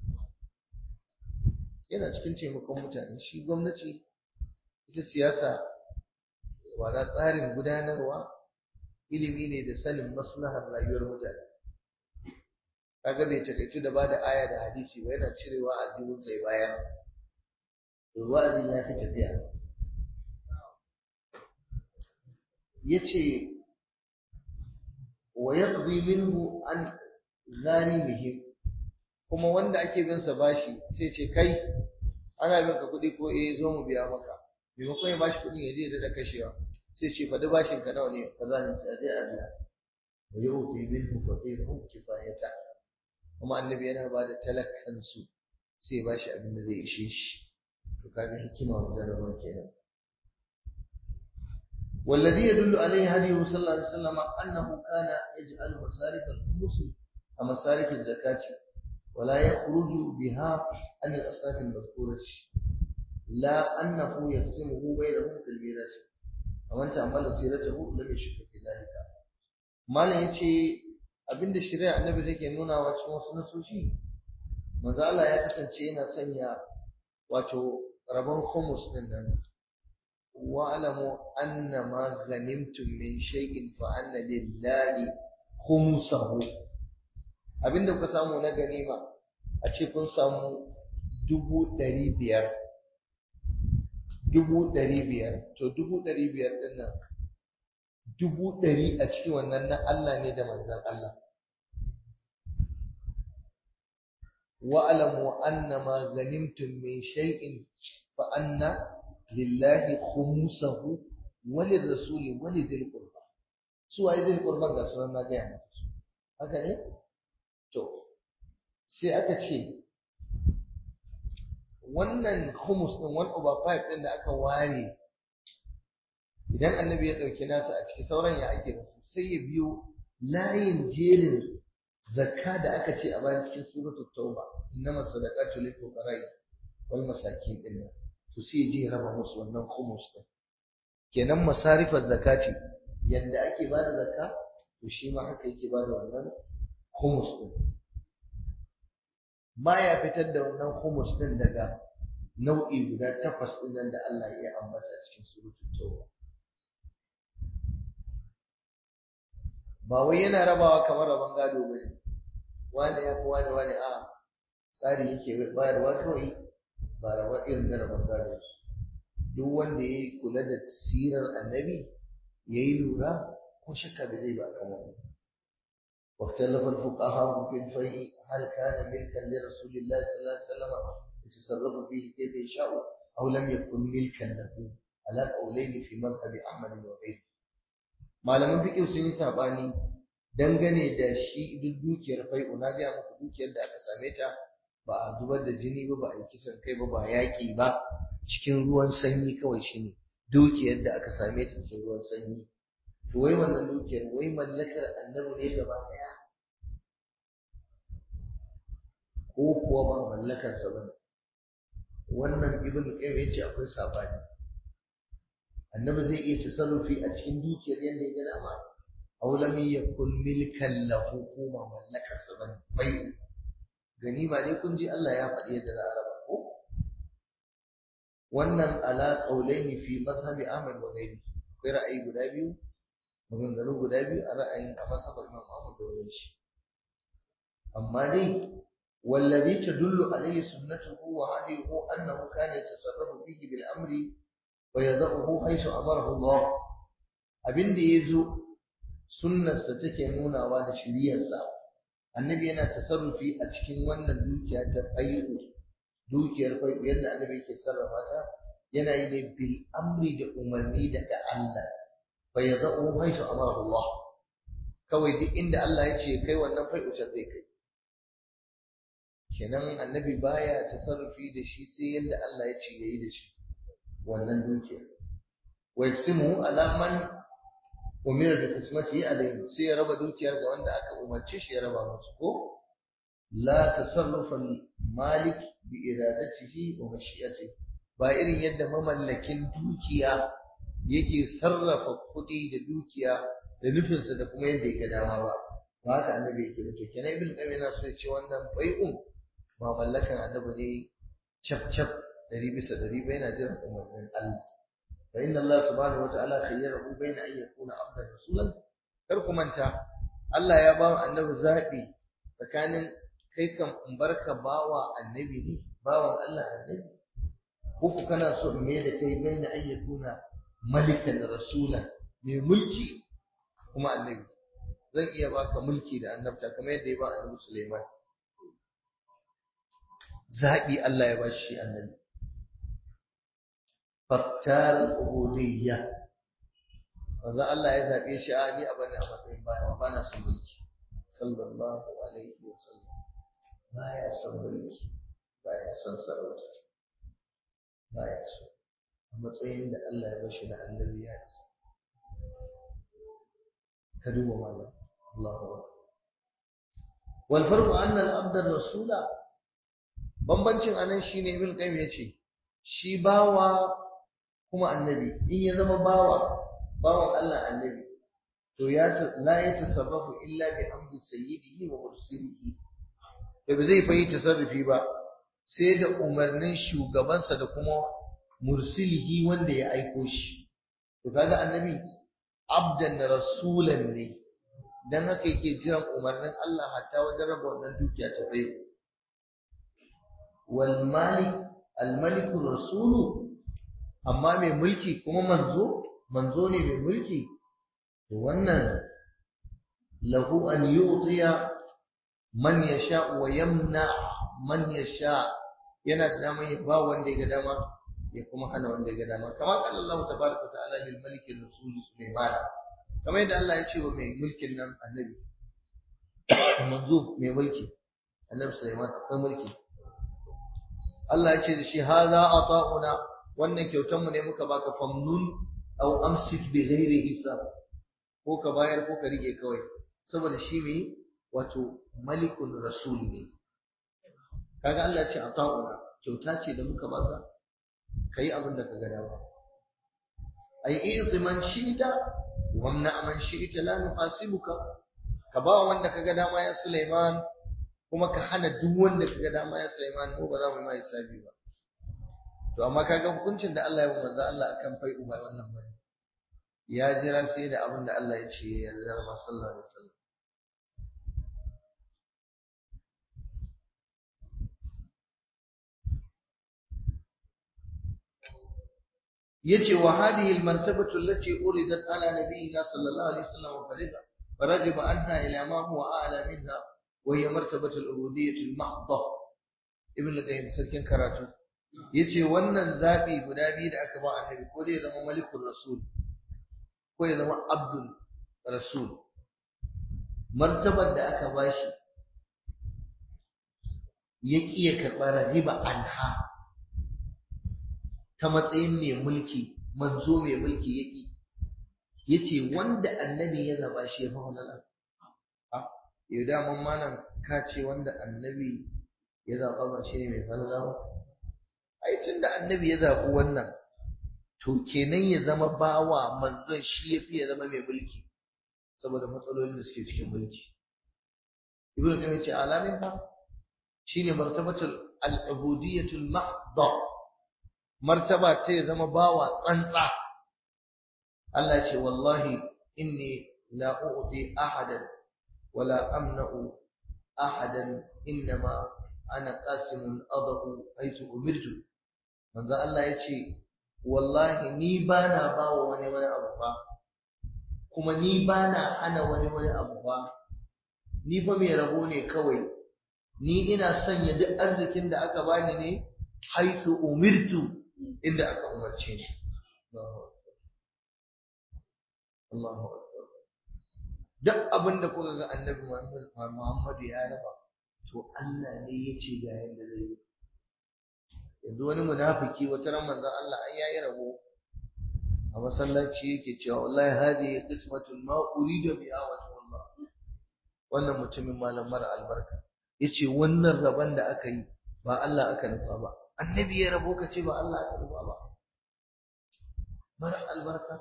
yana cikin taimakon mutane shi gwamnati ita siyasa wala tsarin gudanarwa ilimi ne da sanin maslahar rayuwar mutane kaga bai takaitu da bada aya da hadisi ba yana cirewa addinin sai bayan wa'azin ya fi tafiya yace wa yaqdi minhu an gharimihim kuma wanda ake bin sa bashi sai ce kai ana bin ka kuɗi ko eh zo mu biya maka maimakon ya bashi kuɗin ya je da kashewa sai ce faɗi bashin ka nawa ne kaza ne sai dai a biya wa yu'ti minhu faqirun kifayata kuma annabi yana ba da talakkan su sai bashi abin da zai ishe shi to kaga hikima wajen rabon kenan والذي يدل عليه هديه صلى الله عليه وسلم أنه كان يجعل مصارف الخمس ومصارف الزكاة ولا يخرج بها عن الأصناف المذكورة لا أنه يقسمه بينهم في الميراث ومن تأمل سيرته لم يشك في ذلك ما لا يجي abinda shari'a annabi take nuna wa cikin wasu nasoshi manzo Allah ya kasance yana sanya wato rabon khumus din nan wa'lamu anna ma ghanimtum min shay'in fa anna lillahi khumsahu abinda kuka samu na ganima a ce kun samu dubu ɗari biyar dubu ɗari biyar to dubu ɗari biyar ɗin nan dubu ɗari a cikin wannan na Allah ne da manzon Allah wa'lamu anna ma ghanimtum min shay'in fa anna lillahi khumsahu walirrasuli walidhil qurba su waye zai qurban ga sunan na ga muku haka ne to sai aka ce wannan khumus din one over five din da aka ware idan annabi ya dauki nasa a ciki sauran ya ake musu sai ya biyo layin jerin zakka da aka ce a bayan cikin suratul tauba innamas sadaqatu lil fuqara'i wal masakin din to sai je raba musu wannan khumus din kenan masarifar zakati yanda ake bada zakka to shi ma haka yake bada wannan khumus din baya fitar da wannan khumus din daga nau'i guda takwas din nan da Allah ya ambata cikin suratul tauba ba wai yana rabawa kamar raban gado bane wani ya fi wani wani a tsari yake bayarwa kawai ba rawa irin na rabon gado duk wanda ya kula da sirar annabi ya yi lura ko shakka bai zai ba kan wani واختلف الفقهاء في الفيء هل كان ملكا لرسول الله صلى الله عليه وسلم يتصرف فيه كيف يشاء او لم يكن ملكا له على قولين في مذهب احمد وغيره malaman fiqh sun yi sabani dangane da shi duk dukiyar fai'u na ga muku dukiyar da aka same ta ba a zubar da jini ba ba a yi kisan kai ba ba yaƙi ba cikin ruwan sanyi kawai shine dukiyar da aka same ta cikin ruwan sanyi to wai wannan dukiyar wai mallakar annabi ne gaba daya ko kuwa ba mallakar sa bane wannan ibnu qayyim yace akwai sabani annabi zai iya tasarrufi a cikin dukiyar yanda ya ga dama aw lam yakun milkan lahu kuma mallakar sa bane bai ganima ne kun ji Allah ya faɗi yadda za a raba ko wannan ala qaulaini fi mazhabi Ahmad wa ghairi akwai ra'ayi guda biyu maganganu guda biyu a ra'ayin a mazhabar Imam Ahmad da wani shi amma dai wallazi tadullu alayhi sunnatuhu wa hadihi annahu kana yatasarrafu fihi bil amri wa yadahu haythu amarahu Allah abinda yazo sunnarsa take nunawa da shiriyarsa annabi yana tasarrufi a cikin wannan dukiya ta fai'u dukiyar fai'u yadda annabi yake sarrafa ta yana yi ne bil amri da umarni daga Allah fa yadau haisu amara Allah kawai duk inda Allah ya ce kai wannan fai'u ta zai kai kenan annabi baya tasarrufi da shi sai yadda Allah ya ce yayi da shi wannan dukiya wa yaqsimu ala man umira da qismati alayhi sai ya raba dukiyar ga wanda aka umarce shi ya raba musu ko la tasarrufa malik bi iradatihi wa mashi'atihi ba irin yadda mamallakin dukiya yake sarrafa kuɗi da dukiya da nufinsa da kuma yadda ya dama ba ba haka annabi yake da to kenan ibn qayyim yana so ya ce wannan bai'un ba mallakan annabi ne cap cap dari bisa dari ba yana jiran umarnin Allah fa inna Allah subhanahu wa ta'ala khayyarahu bayna an yakuna abdan rasulan kar ku manta Allah ya ba annabi zabi tsakanin kai kan in barka bawa annabi ne bawan Allah annabi ko kana so in me da kai bayna an yakuna malikan rasulan mai mulki kuma annabi zan iya baka mulki da annabta kamar yadda ya ba annabi Sulaiman zabi Allah ya bashi annabi fattar ubudiyya wanda Allah ya zabe shi a ni a bani a matsayin baya ba na son mulki sallallahu alaihi wasallam baya son mulki baya son sarauta baya so a matsayin da Allah ya bashi da annabi ya isa ka duba malam Allahu akbar wal farqu anna al abd ar rasula bambancin anan shine ibn qayyim yace shi bawa kuma annabi in ya zama bawa bawan Allah annabi to ya la ya tasarrafu illa bi amri sayyidihi wa mursilihi da ba zai fayi tasarrufi ba sai da umarnin shugabansa da kuma mursilihi wanda ya aiko shi to kaga annabi abdan rasulan ne dan haka yake jiran umarnin Allah hatta wajen raba wannan dukiya ta bai wal malik al malik rasulu amma mai mulki kuma manzo manzo ne mai mulki to wannan lahu an yu'tiya man yasha wa yamna man yasha yana da dama ya ba wanda ya ga dama ya kuma hana wanda ya ga dama kamar qala Allah tabaaraka ta'ala lil malik ar-rasul Sulaiman kamar yadda Allah ya ce wa mai mulkin nan annabi manzo mai mulki annabi Sulaiman akwai mulki Allah ya ce da shi hadha ata'una wannan kyautar mu ne muka baka famnun aw amsik bi ghairi hisab ko ka bayar ko ka rike kawai saboda shi ne wato malikul rasul ne kaga Allah ya ce ata'una kyauta ce da muka baka kai abin da kaga dama ai i'ti man shi'ta wa amna man shi'ta la nuhasibuka ka ba wanda kaga dama ya Sulaiman kuma ka hana duk wanda kaga dama ya Sulaiman mu ba za mu mai hisabi ba to amma kaga hukuncin da Allah ya yi manzo Allah akan fai'u ba wannan bane ya jira sai da abin da Allah ya ce ya yarda da sallallahu alaihi wasallam yace wa hadhihi almartabatu allati uridat ala nabiyyina sallallahu alaihi wasallam farida farajiba anha ila ma huwa a'la minha wa hiya martabatu al-ubudiyyah al-mahdha ibn al-qayyim sarkin karatu yace wannan zabi guda biyu da aka ba annabi ko zai zama malikul rasul ko ya zama abdul rasul martabar da aka bashi yaki ya karba riba anha ta matsayin mai mulki manzo mai mulki yaki yace wanda annabi ya zaba shi ya fa halala ha yau da mun malam ka ce wanda annabi ya zaba ba shi ne mai halala ba ai tunda annabi ya zabi wannan to kenan ya zama bawa manzon shi yafi ya zama mai mulki saboda matsalolin da suke cikin mulki ibnu qayyim ce alamin fa shine martabatul al-ubudiyyatul mahdha martaba ta ya zama bawa tsantsa Allah ce wallahi inni la u'ti ahadan wala amna'u ahadan innama ana qasimun adahu aitu umirtu manzo Allah yace wallahi ni bana bawa wani wani abu fa kuma ni ba na hana wani wani abu ba, ni fa mai rabo ne kawai, ni ina sanya duk arzikin da aka bani ne haisu umirtu inda aka umarce ni. Allahu akbar. Duk abin da kuka ga annabi Muhammadu ya raba, to Allah ne ya ce ga yanda zai yi. Yanzu wani munafiki wata ran manzon Allah an yayi rabo a masallaci yake cewa wallahi hadi qismatul ma uridu biha wajhu Allah. Wannan mutumin malam mara albarka yace wannan rabon da aka yi ba Allah aka nufa ba. Annabi ya rabo kace ba Allah aka nufa ba. Mara albarka.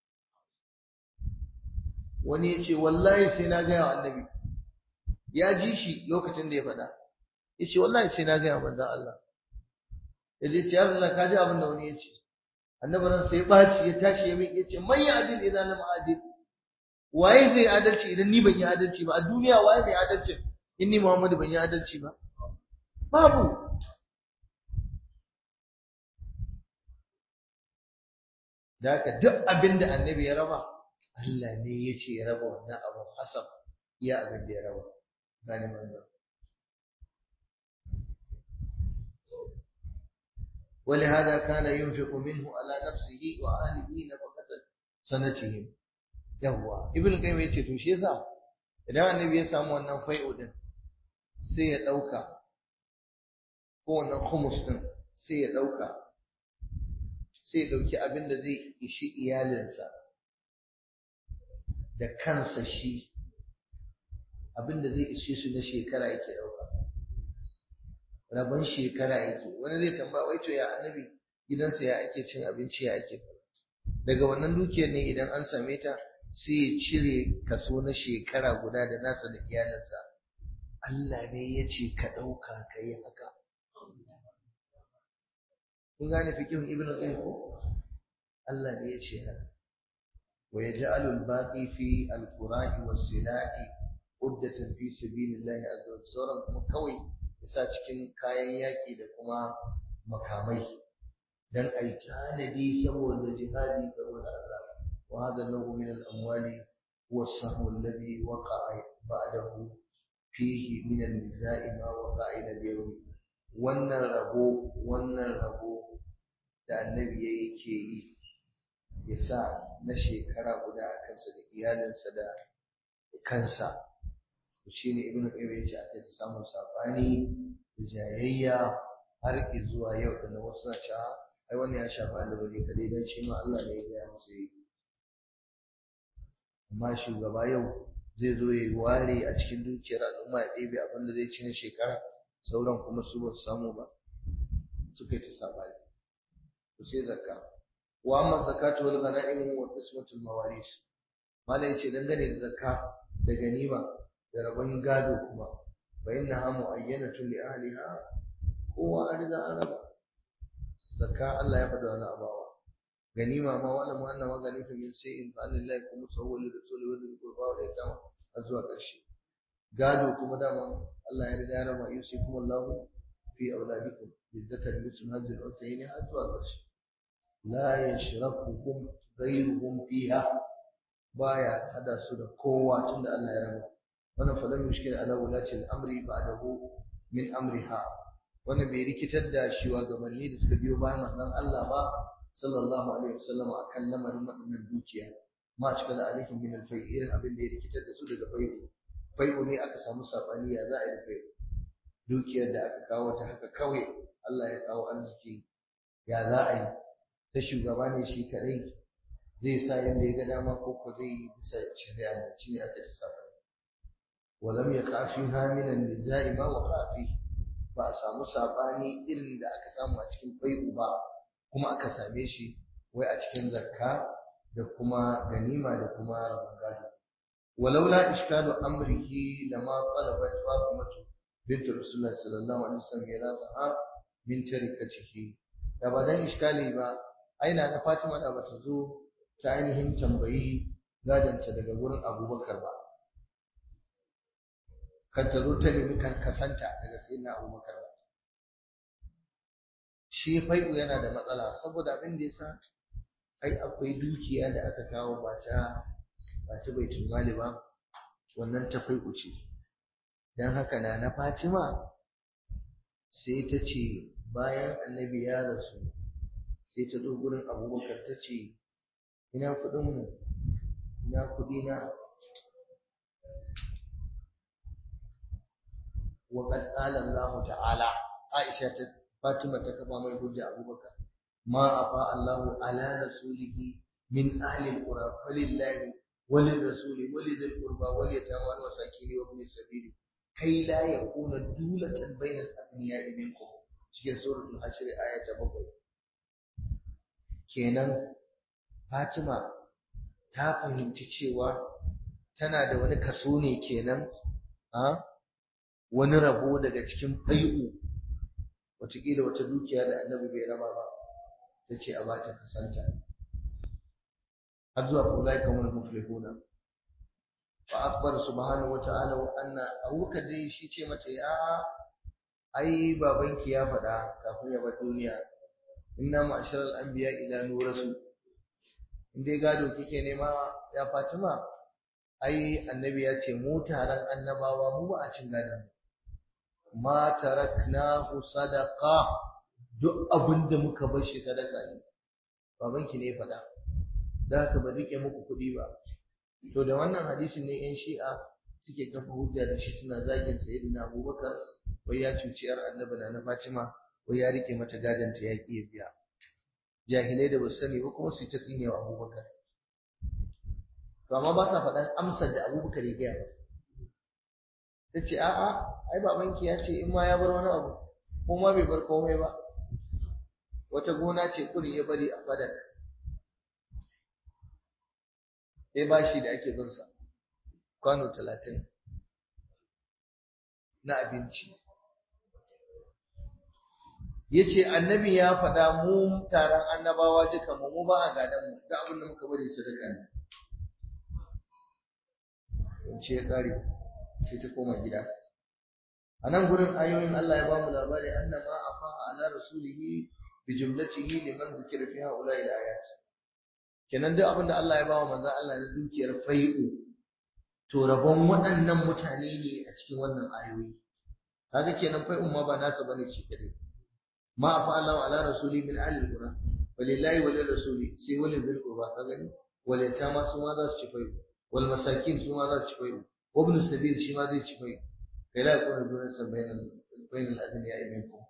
Wani yace wallahi sai na ga annabi. Ya ji shi lokacin da ya faɗa. Yace wallahi sai na ga manzon Allah. Yace ya Allah ka ji abin da wani yace. Annabi ran sai ya baci ya tashi ya miƙe yace man ya adil idan lam adil. Waye zai adalci idan ni ban yi adalci ba? A duniya waye mai adalci in ni Muhammadu ban yi adalci ba? Babu. Da haka duk abin da annabi ya raba, Allah ne ya ce ya raba wannan abin hasab iya abin da ya raba. Gani manzo. ولهذا كان ينفق منه على نفسه وأهله نفقة سنتهم. Yawwa Ibn Qayyim yace to shi yasa idan annabi ya samu wannan fai'u din sai ya dauka ko wannan khumus din sai ya dauka sai ya dauki abin da zai ishi iyalinsa da kansa shi abin da zai ishe su na shekara yake dauka rabon shekara yake. Wani zai tambaya wai to ya annabi gidansa ya ake cin abinci ya ake daga wannan dukiyar ne idan an same ta sai ya cire kaso na shekara guda da nasa da iyalinsa. Allah ne ya ce ka ɗauka ka yi haka. Kun gane fikihun Ibn Qayyim ko? Allah ne ya ce haka. Wa yaj'alu al-baqi fi al-qura'i was-silahi uddatan fi sabilillahi azza wa jalla, kuma kawai yasa cikin kayan yaƙi da kuma makamai dan ai tanadi saboda jihadi saboda Allah. وهذا النوع من الأموال هو السهم الذي وقع بعده فيه من النزاع ما وقع إلى اليوم. wannan rabo wannan rabo da annabi yake yi ya sa na shekara guda a kansa da iyalinsa da kansa shi ne Ibn Qayyim yace aka samu sabani da jayayya har zuwa yau da wasu na cewa ai wannan ya shafi annabi ne kadai dan shi ma Allah ne ya gaya masa yi. Amma shugaba yau zai zo ya ware a cikin dukiyar al'umma ya ɗebe abin da zai ci na shekara sauran kuma su ba su samu ba suka yi ta sabani. To sai zakka wa amma zakatu wal ghanaim wa qismatul mawaris. Malai yace dangane da zakka da ganima da rabon gado kuma fa innaha mu'ayyanatun li ahliha, kowa an riga an raba zakka. Allah ya faɗa wani abawa ganima ma wala mu anna maganitu min shay'in fa lillahi kuma sawwali rasuli wa dhil qurba wa yatama azwa karshe. Gado kuma dama Allah ya riga ya raba yusikum Allahu fi auladikum bidzakari mislu hadhihi al-unsayni azwa karshe. La yashrakukum ghayruhum fiha, baya hada su da kowa tunda Allah ya raba. Wannan fa lam yushkil ala ulati al-amri ba'dahu min amriha. Wannan bai rikitar da shugabanni da suka biyo bayan manzon Allah ba sallallahu alaihi wasallam akan lamarin waɗannan dukiya ma cika da alaikum min al-fai, irin abin da ya rikitar da su daga fai'u. Fai'u ne aka samu sabani ya za a yi da fai'u, dukiyar da aka kawo ta haka kawai Allah ya kawo arziki ya za a yi, ta shugaba ne shi kadai zai sa yanda ya ga dama ko ko zai yi bisa shari'a ne, shi ne aka ci sabani. Walam yaqa fiha min an-nizai ma waqa fi, ba a samu sabani irin da aka samu a cikin fai'u ba kuma aka same shi wai a cikin zakka da kuma ganima da kuma rabon gado. walaula ishkalu amrihi lama talabat fatimatu bint rasulullah sallallahu alaihi wasallam mirasaha min tarikatihi. Da ba dan iskali ba aina na Fatima da bata zo ta ainihin tambayi gadanta daga gurin Abubakar ba, kan ta zo ta nemi kasanta daga sayyidina Abubakar ba. Shi fai'u yana da matsala saboda abin da yasa ai akwai dukiya da aka kawo ba ta ba ta baitul mali ba, wannan ta fai'u ce. Dan haka na na Fatima sai ta ce bayan annabi ya rasu sai ta zo gurin Abubakar ta ce ina kuɗin mu ina kuɗi na wa qad qala Allah ta'ala. Aisha ta Fatima ta kafa mai hujja Abubakar ma afa Allahu ala rasulihi min ahli al-qura falillahi walil rasuli walidil qurba wal yatama wal masakin wa ibn sabili kai la yakuna dulatan bainal aghniya'i minkum, cikin suratul hashr aya ta bakwai. Kenan Fatima ta fahimci cewa tana da wani kaso ne kenan, a wani rabo daga cikin fai'u, wataƙila wata dukiya da annabi bai raba ba, ta ce a bata kasanta har zuwa ulai kamar muflihuna. fa akbar subhanahu wa ta'ala wa anna Abubakar dai shi ce mata ya ai babanki ya faɗa kafin ya bar duniya, inna ma'asharal anbiya ila nurasu, in dai gado kike nema ya Fatima, ai annabi ya ce mu taron annabawa mu ba a cin gadon, ma taraknahu sadaqa, duk abinda muka bar shi sadaka ne. Babanki ne ya faɗa, da haka ba rike muku kuɗi ba. To da wannan hadisin ne yan Shi'a suke kafa hujja da shi, suna zagin sayyidina Abubakar, wai ya cuci yar annabi na Fatima, wai ya rike mata gadon ta ya ƙi biya. Jahilai da basu sani ba kuma su ta tsinewa Abubakar. To amma ba sa faɗan amsar da Abubakar ya gaya masa. Ta ce a'a ai babanki ya ce in ma ya bar wani abu ko ma bai bar komai ba, wata gona ce kuri ya bari a fadar, sai bashi da ake bin sa kwano talatin na abinci. Yace annabi ya faɗa mu taron annabawa duka mu mu ba a gadan mu, da abin da muka bari sadaka ne. In ce ya kare sai ta koma gida. A nan gurin ayoyin Allah ya bamu labari annama afa ala rasulihi bi jumlatihi liman zikira fi haula ila ayat. Kenan duk abin da Allah ya bawa manzo Allah na dukiyar fai'u, to rabon waɗannan mutane ne a cikin wannan ayoyi. Kaga kenan fai'un ma ba nasa bane shi kadai. ma afa Allah ala rasuli min ahli al-qura walillahi wa lirrasuli sai wali dhil qurba, ka gani wal yatama su ma za su ci fai'u, wal masakin su ma za su ci fai'u, wa ibn sabil shi ma zai ci fai'u. kai la yakunu dunan bainal bainal adniya minkum.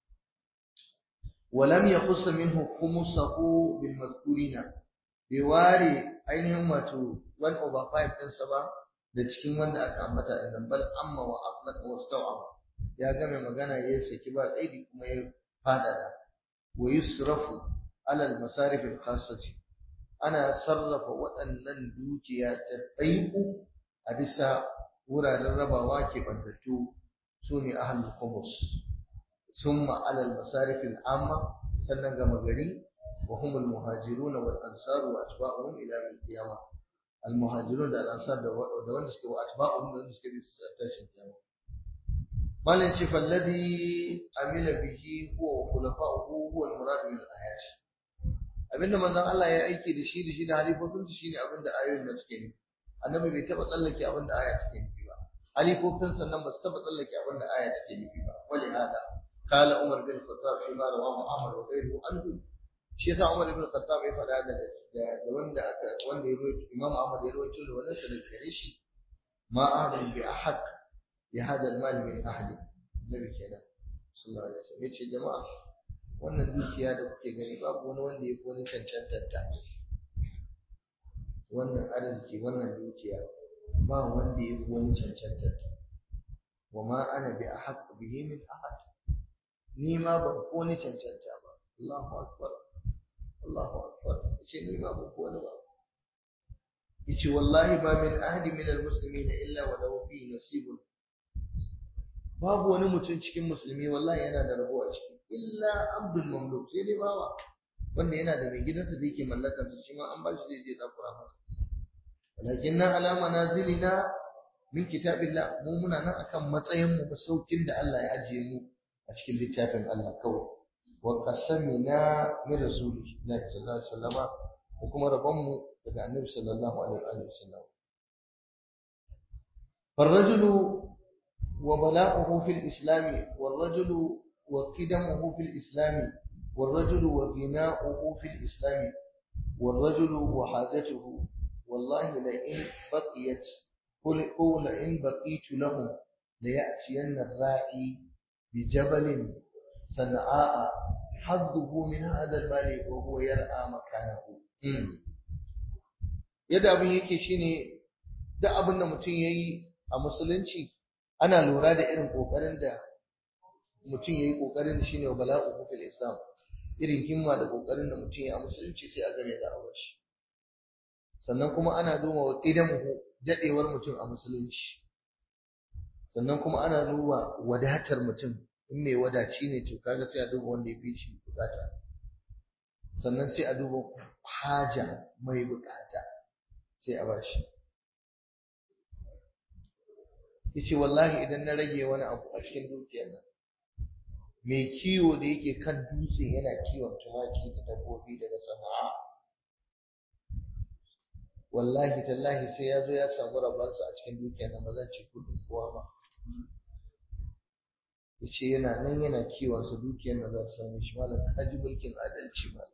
ولم يخص منه خمسه بالمذكورين، bai ware ainihin wato one over five ɗinsa ba da cikin wanda aka ambata da nan, bal amma wa atlaqa wa staw'aba, ya game magana ya saki ba kaidi kuma ya fadada. wa yusrafu ala al masarif al khassati, ana sarrafa waɗannan dukiya ta ɗaiku a bisa wuraren rabawa ke bantattu, sune ahlul khumus. summa ala al masarif al amma, sannan gama gari وهم المهاجرون والأنصار وأتباعهم إلى يوم القيامة. المهاجرون والأنصار دوان سكوا وأتباعهم دوان سكوا بستاشن القيامة. قال إن فالذي عمل به هو وخلفاؤه هو المراد من الآيات. abinda manzon Allah ya aiki da shi da shi da halifofin shi shine abinda ayoyin da suke nufi. Annabi bai taba tsallake abinda aya take nufi ba. Halifofin sannan ba su taba tsallake abinda aya take nufi ba. Wali hada qala Umar bin Khattab fi ma rawahu Ahmad wa ghayruhu anhu. Shi yasa Umar ibn Khattab ya faɗa da da wanda aka wanda ya rawaito Imam Ahmad ya rawaito da wannan sanin gare shi, ma ahadin bi ahad ya hada al-mal min ahadi. Nabi kenan sallallahu alaihi wasallam yace jama'a wannan dukiya da kuke gani babu wani wanda ya koni cancantar ta. Wannan arziki wannan dukiya ba wanda ya koni cancantar ta. Wa ma ana bi ahad bihi min ahad. Ni ma ban koni cancanta ba. Allahu akbar. Allahu akbar. Yace ni ma ban koni ba. Yace wallahi ba min ahadi min almuslimin illa wa lahu fi nasibun. Babu wani mutum cikin musulmi wallahi yana da rabo a ciki illa abdul mamluk, sai dai bawa wanda yana da mai gidansa da yake mallakar sa, shi ma an ba shi zai je tsakura masa. Walakinna ala manazilina min kitabillah, mu muna nan akan matsayin mu masaukin da Allah ya ajiye mu a cikin littafin Allah kawai. Wa qasamina min rasulillahi sallallahu alaihi wasallam, ko kuma rabon mu daga annabi sallallahu alaihi wa sallam فالرجل وبلاؤه في الإسلام والرجل وقدمه في الإسلام والرجل وغناؤه في الإسلام والرجل وحاجته والله لئن بقيت قل لئن بقيت لهم ليأتين الراعي بجبل صنعاء حظه من هذا المال وهو يرعى مكانه yadda abin yake shine duk abin da mutum yayi a musulunci ana lura da irin kokarin da mutum yayi kokarin da shine bala'u fil islam irin himma da kokarin da mutum yayi a musulunci sai a game da awar shi sannan kuma ana duba wa qidamuhu dadewar mutum a musulunci sannan kuma ana duba wadatar mutum in mai wadaci ne to kaga sai a duba wanda ya fi shi bukata sannan sai a duba haja mai bukata sai a bashi yace wallahi idan na rage wani abu a cikin dukiyar nan mai kiwo da yake kan dutse yana kiwon tumaki da dabbobi daga sana'a wallahi tallahi sai ya zo ya samu rabansa a cikin dukiyar nan ba zan ci kudin kowa ba yace yana nan yana kiwon sa dukiyar nan za ta same shi malam kaji mulkin adalci malam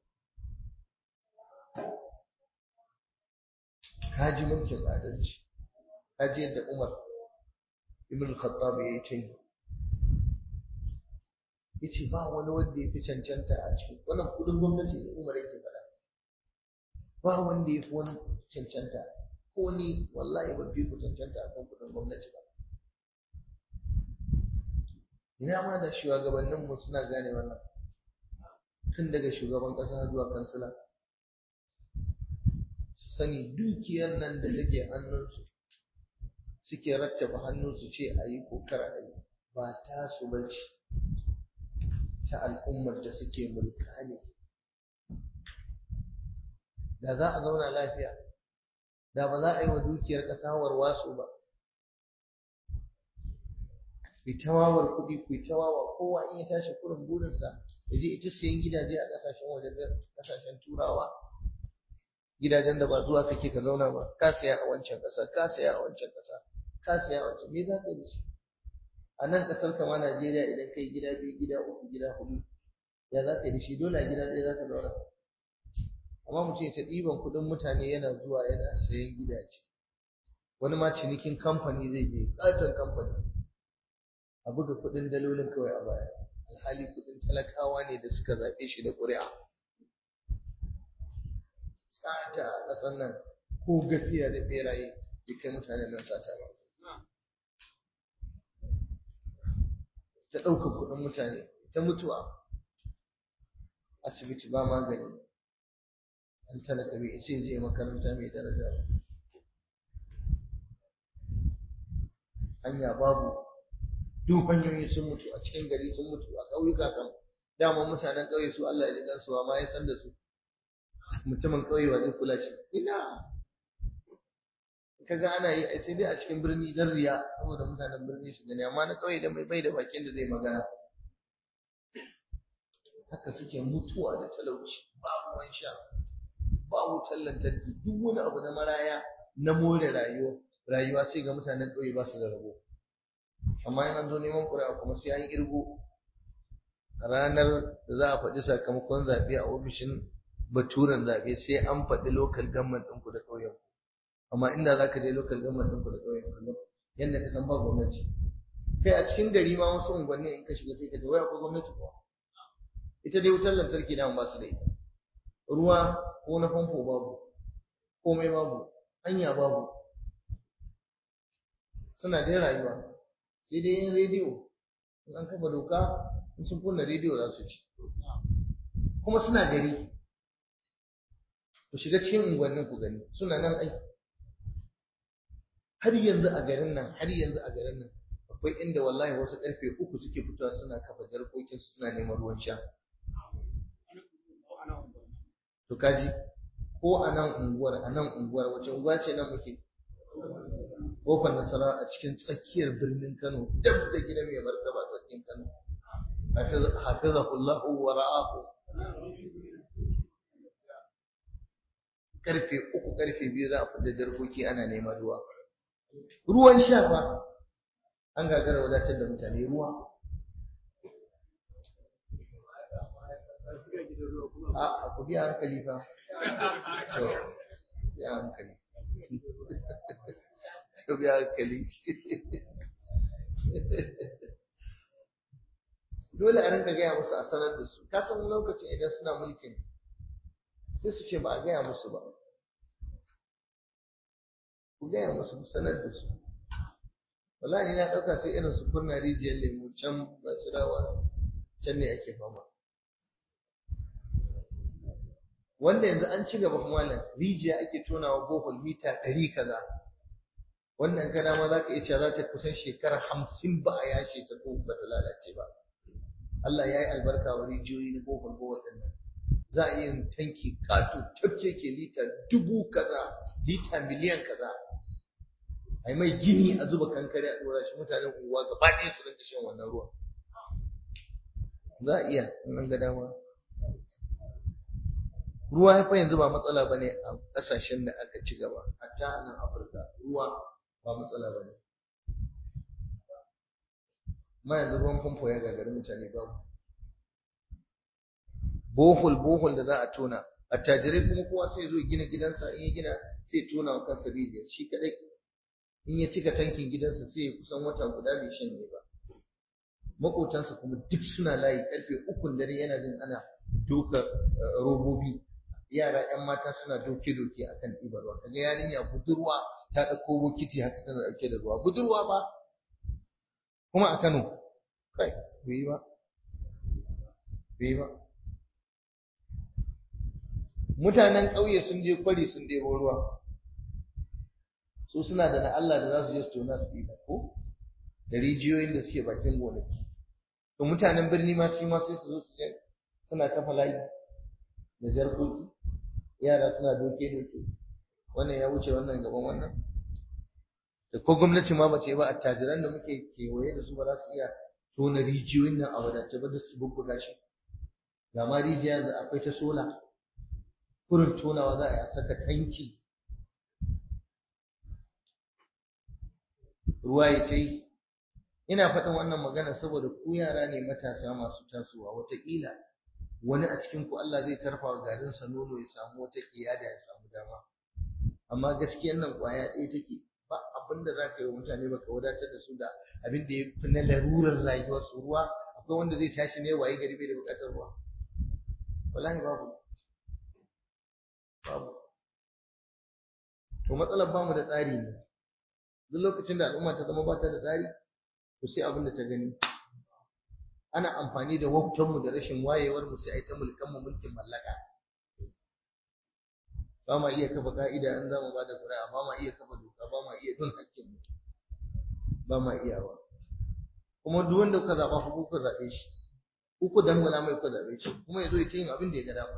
kaji mulkin adalci kaji yadda Umar ibn al-Khattab yayi ce yace ba wani wanda ya fi cancanta a cikin wannan kudin gwamnati da Umar yake faɗa ba wanda ya fi wani cancanta ko ni wallahi ban fi ku cancanta a kan kudin gwamnati ba ina ma da shugabannin mu suna gane wannan tun daga shugaban ƙasa zuwa kansila su sani dukiyar nan da take hannunsu suke rattaba hannunsu ce a yi ko kar a yi ba ta su bace ta al'ummar da suke mulka ne da za a zauna lafiya da ba za a yi wa dukiyar ƙasa warwaso ba ku ta wawar kuɗi ku ta wawa kowa in ya tashi kurin burinsa ya je ita sayan gidaje a ƙasashen waje ƙasashen turawa gidajen da ba zuwa kake ka zauna ba ka saya a wancan ƙasa ka saya a wancan ƙasa ka saya a wancan me za ka yi da shi a nan ƙasar kama Najeriya idan kai gida biyu gida uku gida hudu ya za ka yi da shi dole a gida ɗaya za ka zauna amma mutum ta ɗiban kuɗin mutane yana zuwa yana sayan gidaje wani ma cinikin kamfani zai je ƙaton kamfani a buga kuɗin dalolin kawai a baya alhali kuɗin talakawa ne da suka zaɓe shi da ƙuri'a sata a ƙasar nan ko gafiya da ɓeraye bai kai mutanen nan sata ba ta ɗaukar kuɗin mutane ta mutuwa asibiti ba magani an talaka bai isa je makaranta mai daraja ba hanya babu duk hanyoyi sun mutu a cikin gari sun mutu a ƙauyuka kan dama mutanen ƙauye su Allah ya ji kansu ma ya san da su mutumin ƙauye ba zai kula shi ina kaga ana yi ai sai dai a cikin birni dan riya saboda mutanen birni su gani amma na ƙauye da mai bai da bakin da zai magana haka suke mutuwa da talauci ba ruwan sha ba wutar lantarki duk wani abu na maraya na more rayuwa rayuwa sai ga mutanen ƙauye ba su da rabo amma in an zo neman ƙuri'a kuma sai an yi irgo ranar da za a faɗi sakamakon zaɓe a ofishin baturen zaɓe sai an faɗi local government ɗinku da ƙauyen amma inda za ka je local government ɗinku da ƙauyen ku yadda ka san ba gwamnati kai a cikin gari ma wasu unguwanni in ka shiga sai ka ce wai akwai gwamnati kuwa ita dai wutar lantarki da ba su da ita ruwa ko na famfo babu komai babu hanya babu suna dai rayuwa sai dai yin rediyo in an kafa doka in sun kunna rediyo za su ci kuma suna gari ku shiga cikin unguwannin ku gani suna nan ai har yanzu a garin nan har yanzu a garin nan akwai inda wallahi wasu karfe uku suke fitowa suna kafa jarkokin suna neman ruwan sha to kaji ko a nan unguwar a nan unguwar wace unguwa ce nan muke kofar nasara a cikin tsakiyar birnin Kano dab da gidan mai martaba sarkin Kano hafizahullahu wa ra'ahu karfe uku karfe biyu za a fita jarkoki ana neman ruwa ruwan sha fa an gagara wadatar da mutane ruwa a ku biya hankali fa to biya hankali ku biya hankali dole a rinka gaya musu a sanar da su ka san lokacin idan suna mulkin sai su ce ba a gaya musu ba ku gaya musu ku sanar da su wallahi na dauka sai irin su kurna rijiyar lemu can ba tsirawa can ne ake fama wanda yanzu an ci gaba kuma nan rijiya ake tonawa bohol mita ɗari kaza wannan kana ma za ka iya cewa za ta kusan shekara hamsin ba a yashe ta ko ba ta lalace ba Allah ya yi albarka wa rijiyoyi na bohol bohol ɗin nan za a yi tanki ƙato tafke ke lita dubu kaza lita miliyan kaza a yi mai gini a zuba kankare a ɗora shi mutanen unguwa gaba ɗaya su rinka shan wannan ruwan za a iya in an ga dama ruwa ya fa yanzu ba matsala ba ne a ƙasashen da aka ci gaba hatta a nan Afirka ruwa ba matsala ba ne ma yanzu ruwan famfo ya gagari mutane babu bohol bohol da za a tona attajirai kuma kowa sai zo gina gidansa in ya gina sai tona wa kansa rijiya shi kadai in ya cika tankin gidansa sai ya kusan wata guda bai shanye ba makotansa kuma duk suna layi karfe ukun dare yana jin ana doka robobi yara yan mata suna doke doke akan ɗibar ruwa kaga yarinya budurwa ta ɗauko bokiti haka tana ɗauke da ruwa budurwa ba kuma a Kano kai bai ba bai ba mutanen ƙauye sun je kwari sun ɗebo ruwa su suna da na Allah da za su je su tona su ɗiba ko da rijiyoyin da suke bakin gonaki to mutanen birni ma shi ma sai su zo su je suna kafa layi da jarkoki yara suna doke doke wannan ya wuce wannan gaban wannan da ko gwamnati ma bace ba attajiran da muke kewaye da su ba za su iya tona rijiyoyin nan a wadace ba da su bubbuga shi ga ma rijiya yanzu akwai ta sola kurin tonawa za a saka tanki ruwa ya ta yi ina faɗin wannan magana saboda ku yara ne matasa masu tasowa wataƙila wani a cikin ku Allah zai tarfa wa garinsa nono ya samu wata kiyada ya samu dama amma gaskiyar nan kwaya ɗaya take ba abin da za ka yi wa mutane baka wadatar da su da abin da ya fi na larurar rayuwar su ruwa akwai wanda zai tashi ne waye gari bai da buƙatar ruwa wallahi babu babu to matsalar bamu da tsari ne duk lokacin da al'umma ta zama ba ta da tsari to sai abin da ta gani ana amfani da wautanmu da rashin wayewar mu sai ai ta mulkan mu mulkin mallaka ba ma iya kafa ka'ida an zamu ba da ƙuri'a ba ma iya kafa doka ba ma iya bin hakkin mu ba ma iyawa kuma duk wanda kuka zaba fa kuka zabe shi kuku dangwala mai kuka zabe shi kuma yazo ya yin abin da ya ga dama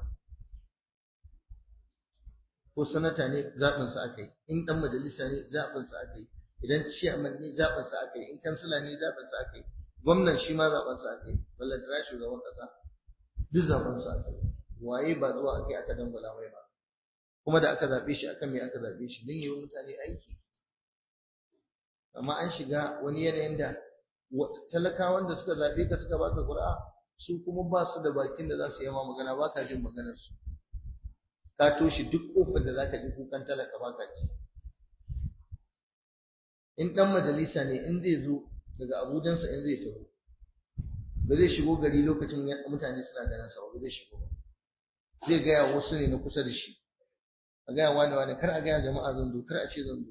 ko sanata ne zaɓin sa akai in dan majalisa ne zaɓin sa akai idan ciyaman ne zaɓin sa akai in kansila ne zaɓin sa akai gwamnan shi ma zaɓen sa aka yi wallan da shugaban ƙasa duk zaɓen sa aka yi waye ba zuwa aka yi aka dangwala mai ba kuma da aka zaɓe shi akan me aka zaɓe shi don yi wa mutane aiki amma an shiga wani yanayin da talakawan da suka zaɓe ka suka baka ƙuri'a su kuma ba su da bakin da za su yi ma magana ba ka jin maganar su ka toshe duk ƙofar da za ka ji kukan talaka ba ka ji in ɗan majalisa ne in zai zo daga abujansa in zai taho ba zai shigo gari lokacin mutane suna ganin sa ba zai shigo ba zai gaya wasu ne na kusa da shi a gaya wani wani kar a gaya jama'a zan zo kar a ce zan zo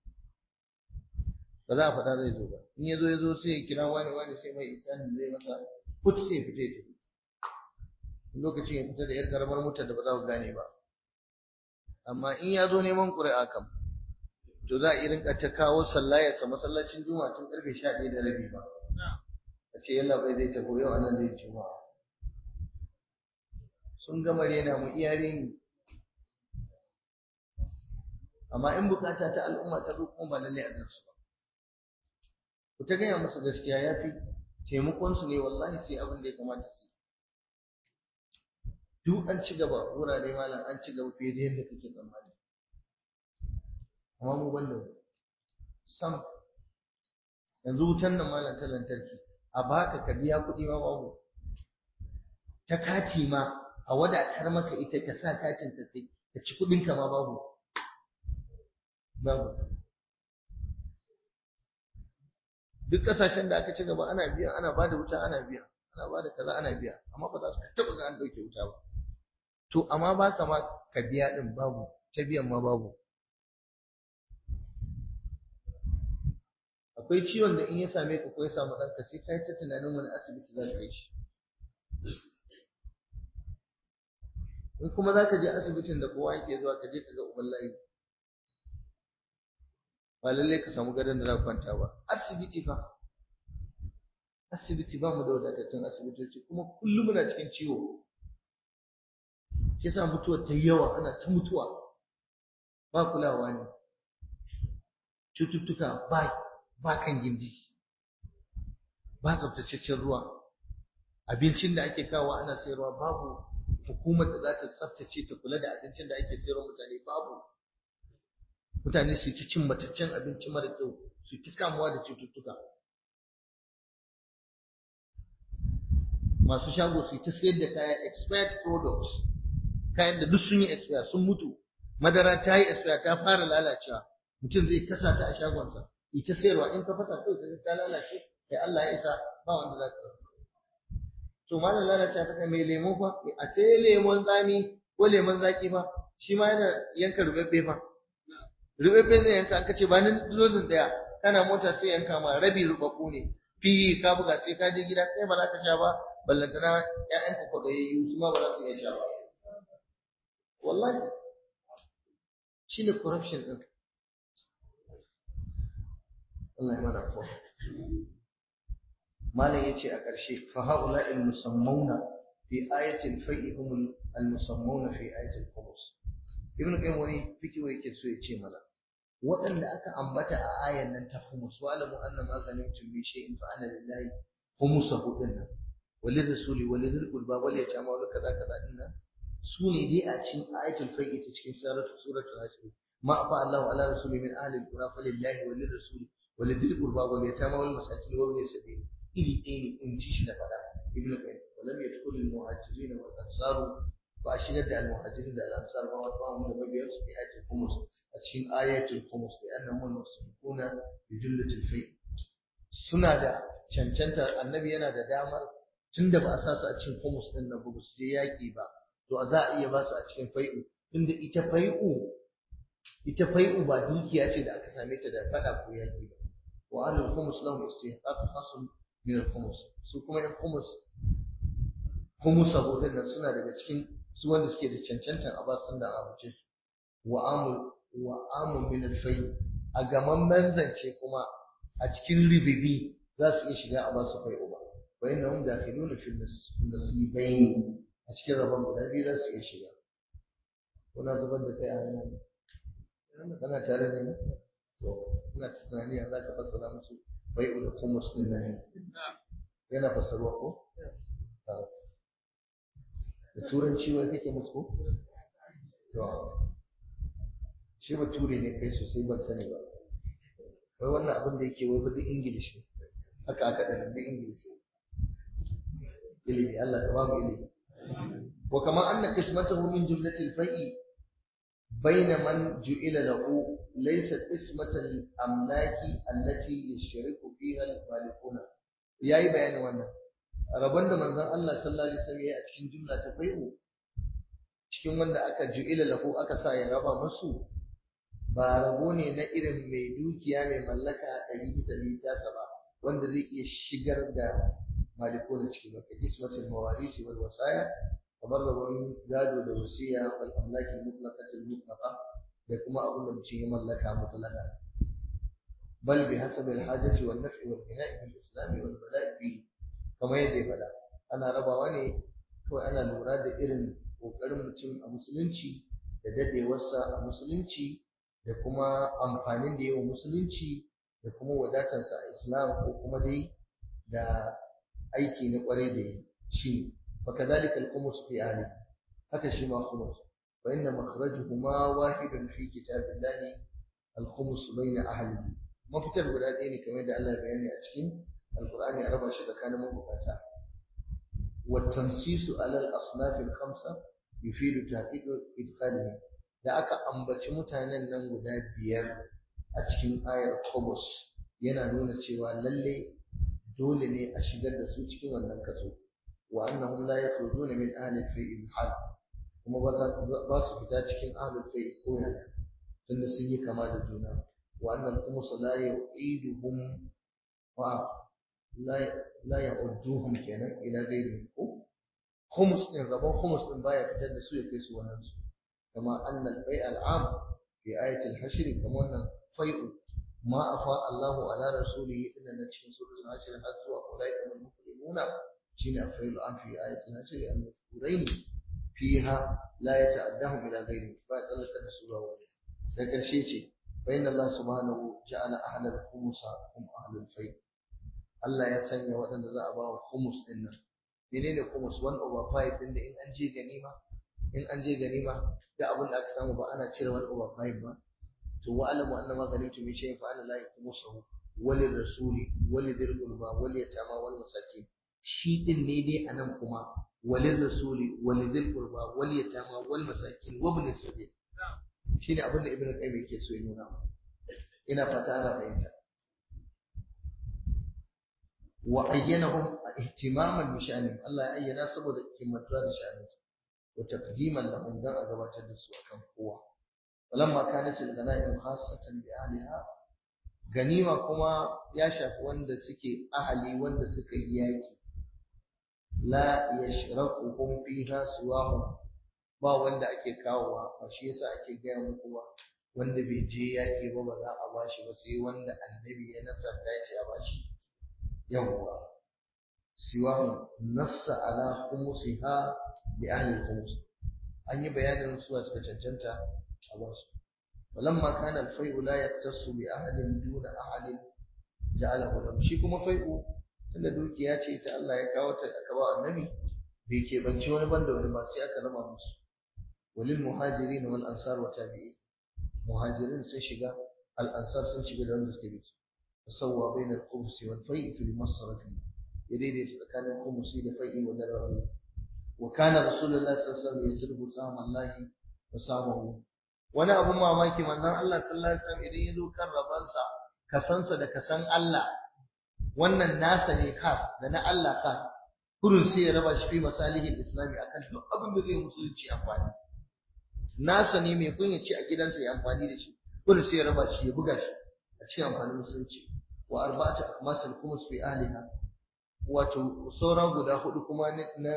ba za a faɗa zai zo ba in ya zo ya zo sai ya kira wani wani sai mai isanin zai masa put sai ya fita ya tafi lokacin ya fita da yar karamar motar da ba za ku gane ba amma in ya zo neman ƙuri'a kam to za a irin ta kawo sallayarsa masallacin juma'a tun karfe sha ɗaya da rabi ba a ce yalla bai zai tafi yau anan zai juma'a sun gama rena mu iyare ne amma in bukata ta al'umma ta zo kuma ba lallai a gansu ba ku ta gaya musu gaskiya ya fi taimakon su ne wallahi sai abin da ya kamata su duk an ci gaba wurare malam an ci gaba fiye da yadda kake tsammani amma mu banda sam yanzu wutan nan malam ta lantarki a baka ka biya kuɗi ma babu ta kati ma a wadatar maka ita ka sa katin ka sai ka ci kuɗin ka ma babu babu duk kasashen da aka ci gaba ana biya ana bada wuta ana biya ana bada kaza ana biya amma ba za su taɓa ga an ɗauke wuta ba to amma ba ka ma ka biya ɗin babu ta biyan ma babu akwai ciwon da in ya same ka ko ya samu ɗanka sai ka yi ta tunanin wani asibiti za ka yi shi in kuma za ka je asibitin da kowa yake zuwa ka je ka ga uban layi ba lallai ka samu gadon da za ka kwanta ba asibiti fa asibiti ba mu da wadatattun asibitoci kuma kullum muna cikin ciwo shi sa mutuwar ta yawa ana ta mutuwa ba kulawa ne cututtuka ba ba kan gindi ba tsaftataccen ruwa abincin da ake kawo ana sayarwa babu hukumar da za ta tsaftace ta kula da abincin da ake sayarwa mutane babu mutane su ci cin mataccen abinci mara kyau su ci kamuwa da cututtuka masu shago su ta sayar da kaya expired products kayan da duk sun yi expire sun mutu madara ta yi expire ta fara lalacewa mutum zai kasa ta a shagonsa ita sayarwa in ka fasa kai ta lalace kai Allah ya isa ba wanda za ka to malam lalacewa ta kai mai lemo fa a sai lemon tsami ko lemon zaki fa shi ma yana yanka rubabbe fa rubabbe zai yanka an kace ba ni dozin daya kana mota sai yanka ma rabi rubabbu ne fi ka buga sai ka je gida kai ba za ka sha ba ballantana ƴaƴanka ko gayayyu su ma ba za su iya sha ba wallahi shine corruption din Allah ya mana ko malam yace a ƙarshe fa haula'il musammuna fi ayatil fai'i hum al musammuna fi ayatil khumus ibn qayyim wani fiki yake so ya ce mana waɗanda aka ambata a ayan nan ta khumus wa alamu anna ma ghanimtum min shay'in fa ana lillahi khumusahu dinna walil rasuli walil qurba wal yatama wal kaza kaza dinna su ne dai a cikin ayatul fai'i ta cikin suratul suratul hajj ma fa Allahu ala rasuli min ahli al-qura fa lillahi walil rasuli walil qurba wal yatama wal masakin wal sabil iri ɗaya ne in ji shi da fada ibn qayyim walam yadkhul al-muhajirin wal ansar ba shigar da al-muhajirin da al-ansar ba wa mu da mabiyan su fi ayatul khumus a cikin ayatul khumus da annahum muslimuna bi jullatil fai suna da cancanta annabi yana da damar tunda ba a sa su a cikin khumus din nan ba su je yaki ba to za a iya ba su a cikin fai'u tunda ita fai'u ita fai'u ba dukiya ce da aka same ta da fada ko yaki ba wa ahlul khumus lahum istihqaq khas min al-khumus su kuma in khumus khumus saboda nan suna daga cikin su wanda suke da cancantan a ba su da abuce wa amul wa amul min al-fai a gaman manzance kuma a cikin ribibi za su iya shiga a ba su fai'u ba wa innahum dakhiluna fi nasibaini a cikin rabon guda biyu za su iya shiga kuna zubar da kai a hanyar kana tare da ni ina ta tunani ya za ka fassara musu bai'ul khumus din nan yana fassarwa ko da turanci wai kake musu ko to shi ba ture ne kai sosai ban sani ba wai wannan abin da yake wai ba duk English ne haka aka dana duk English ilimi Allah ka ba mu ilimi وكما أن قسمته من جملة الفيء بين من جئل له ليست قسمة الأملاك التي يشترك فيها المالكون yayi bayani wannan rabon da manzon Allah sallallahu alaihi wasallam ya a cikin jumla ta fai'u cikin wanda aka ju'ila lahu aka sa ya raba musu ba rabo ne na irin mai dukiya mai mallaka ɗari bisa ɗari tasa ba wanda zai iya shigar da malikuna cikin maka ismatul mawarisi wal wasaya kamar rabon gado da wasiya wal amlaki mutlaqatul mutlaqa da kuma abin da mutum ya mallaka mutlaqa bal bi hasabi al hajati wal naf'i wal bina'i bil islam wal bala'i bi kamar yadda ya faɗa ana rabawa ne kawai ana lura da irin kokarin mutum a musulunci da dadewarsa a musulunci da kuma amfanin da yawa musulunci da kuma wadatarsa a islam ko kuma dai da aiki na kwarai da yi shi fakadhalika al-khumus fi ali haka shi ma khumus fa inna makhrajuhuma wahidun fi kitabillahi al-khumus bayna ahlihi mafitar guda ɗaya ne kamar da Allah ya bayani a cikin alqur'ani a raba shi tsakanin mabukata wa tansisu ala al-asnaf al-khamsa yufidu tahqiq idkhalihim da aka ambaci mutanen nan guda biyar a cikin ayar khumus yana nuna cewa lalle dole ne a shigar da su cikin wannan kaso wa annahum la yakhrujuna min ahli al-fayl hal kuma ba za ba su fita cikin ahli al-fayl ko yaya tunda sun yi kama da juna wa annal khumus la yu'iduhum wa la la ya'udduhum kenan ila ghairi ko khumus din rabon khumus din baya fitar da su ya kai su wannan su kama annal fay' al-am fi ayat al-hashr kama wannan fai'u ma afa Allahu ala rasulihi inna na cikin suratul hashr har zuwa ulaika al muflihuna shine fai'u am fi ayatil hashr al muzkurain fiha la yata'addahum ila ghairi ba tsallaka da sura wani da karshe ce fa inna Allah subhanahu ja'ala ahlal khumusa hum ahlul fai' Allah ya sanya waɗanda za a ba wa khumus din nan menene khumus one over five din da in an je ganima in an je ganima da abin da aka samu ba ana cire one over five ba to wa'lamu anna ma ghanimtum min shay'in fa anna la yakumusahu walil rasuli walidil qurba wal yatama wal masakin shi din ne dai anan kuma walil rasuli walidil qurba wal yatama wal masakin wa ibn sabil shine abin da ibnu qayyim yake so ya nuna ina fata ana fahimta wa ayyanahum ihtimaman bi sha'anin Allah ya ayyana saboda himmatuwa da sha'anin wa taqdiman lahum dan a gabatar da su akan kowa ولما كانت الغنائم خاصة بأهلها ganima kuma ya shafi wanda suke ahali wanda suka yi yaki la yashraquhum fiha siwahum ba wanda ake kawowa ba shi yasa ake gaya muku ba wanda bai je yaki ba ba za a bashi ba sai wanda annabi ya nasarta ya ce a bashi yawwa siwahum nassa ala khumusiha bi ahli al-khumus an yi bayanin su suka cancanta خلاص ولما كان الفيء لا يختص بأحد دون أحد جعله له shi kuma fai'u tunda dukiya ce ta Allah ya kawo ta aka ba annabi bai ke banci wani banda wani ba sai aka raba musu walil muhajirin wal ansar wa tabi'in muhajirin sun shiga al ansar sun shiga da wanda suka bi tasawwa bain al khums wal fai' fi al masraf yadai tsakanin khumsi da fai'i wa darahu wa kana rasulullahi sallallahu alaihi wasallam yasrifu samallahi wa samahu wani abun mamaki manzon Allah sallallahu alaihi wasallam idan yazo kan rabansa kasansa da kasan Allah wannan nasa ne khas da na Allah khas kurun sai ya raba shi fi masalihin islami akan duk abin da zai musulunci amfani nasa ne mai kun ya ci a gidansa ya amfani da shi kurun sai ya raba shi ya buga shi a cikin amfanin musulunci wa arba'atu akhmasil khumus fi ahliha wato saura guda hudu kuma na na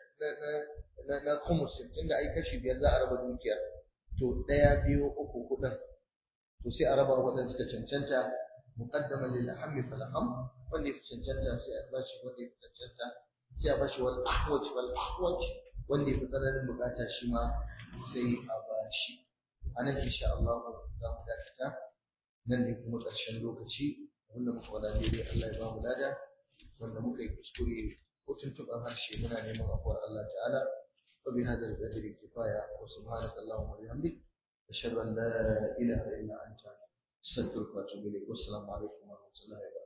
na na khumus tunda ai kashi biyar za a raba dukiyar to ɗaya biyu uku hudun to sai a raba waɗanda suka cancanta muqaddaman lil ahammi fal aham wanda ya cancanta sai a bashi wanda ya cancanta sai a bashi wal ahwaj wal ahwaj wanda ya tsananin bukata shi ma sai a bashi anan insha Allah za mu dakata nan ne kuma ƙarshen lokaci wanda muka wada daidai Allah ya ba mu lada wanda muka yi kuskure ko tuntuɓar harshe muna neman afuwar Allah ta'ala وبهذا القدر كفاية وسبحانك اللهم وبحمدك أشهد أن لا إله إلا أنت أستغفرك وأتوب إليك والسلام عليكم ورحمة الله وبركاته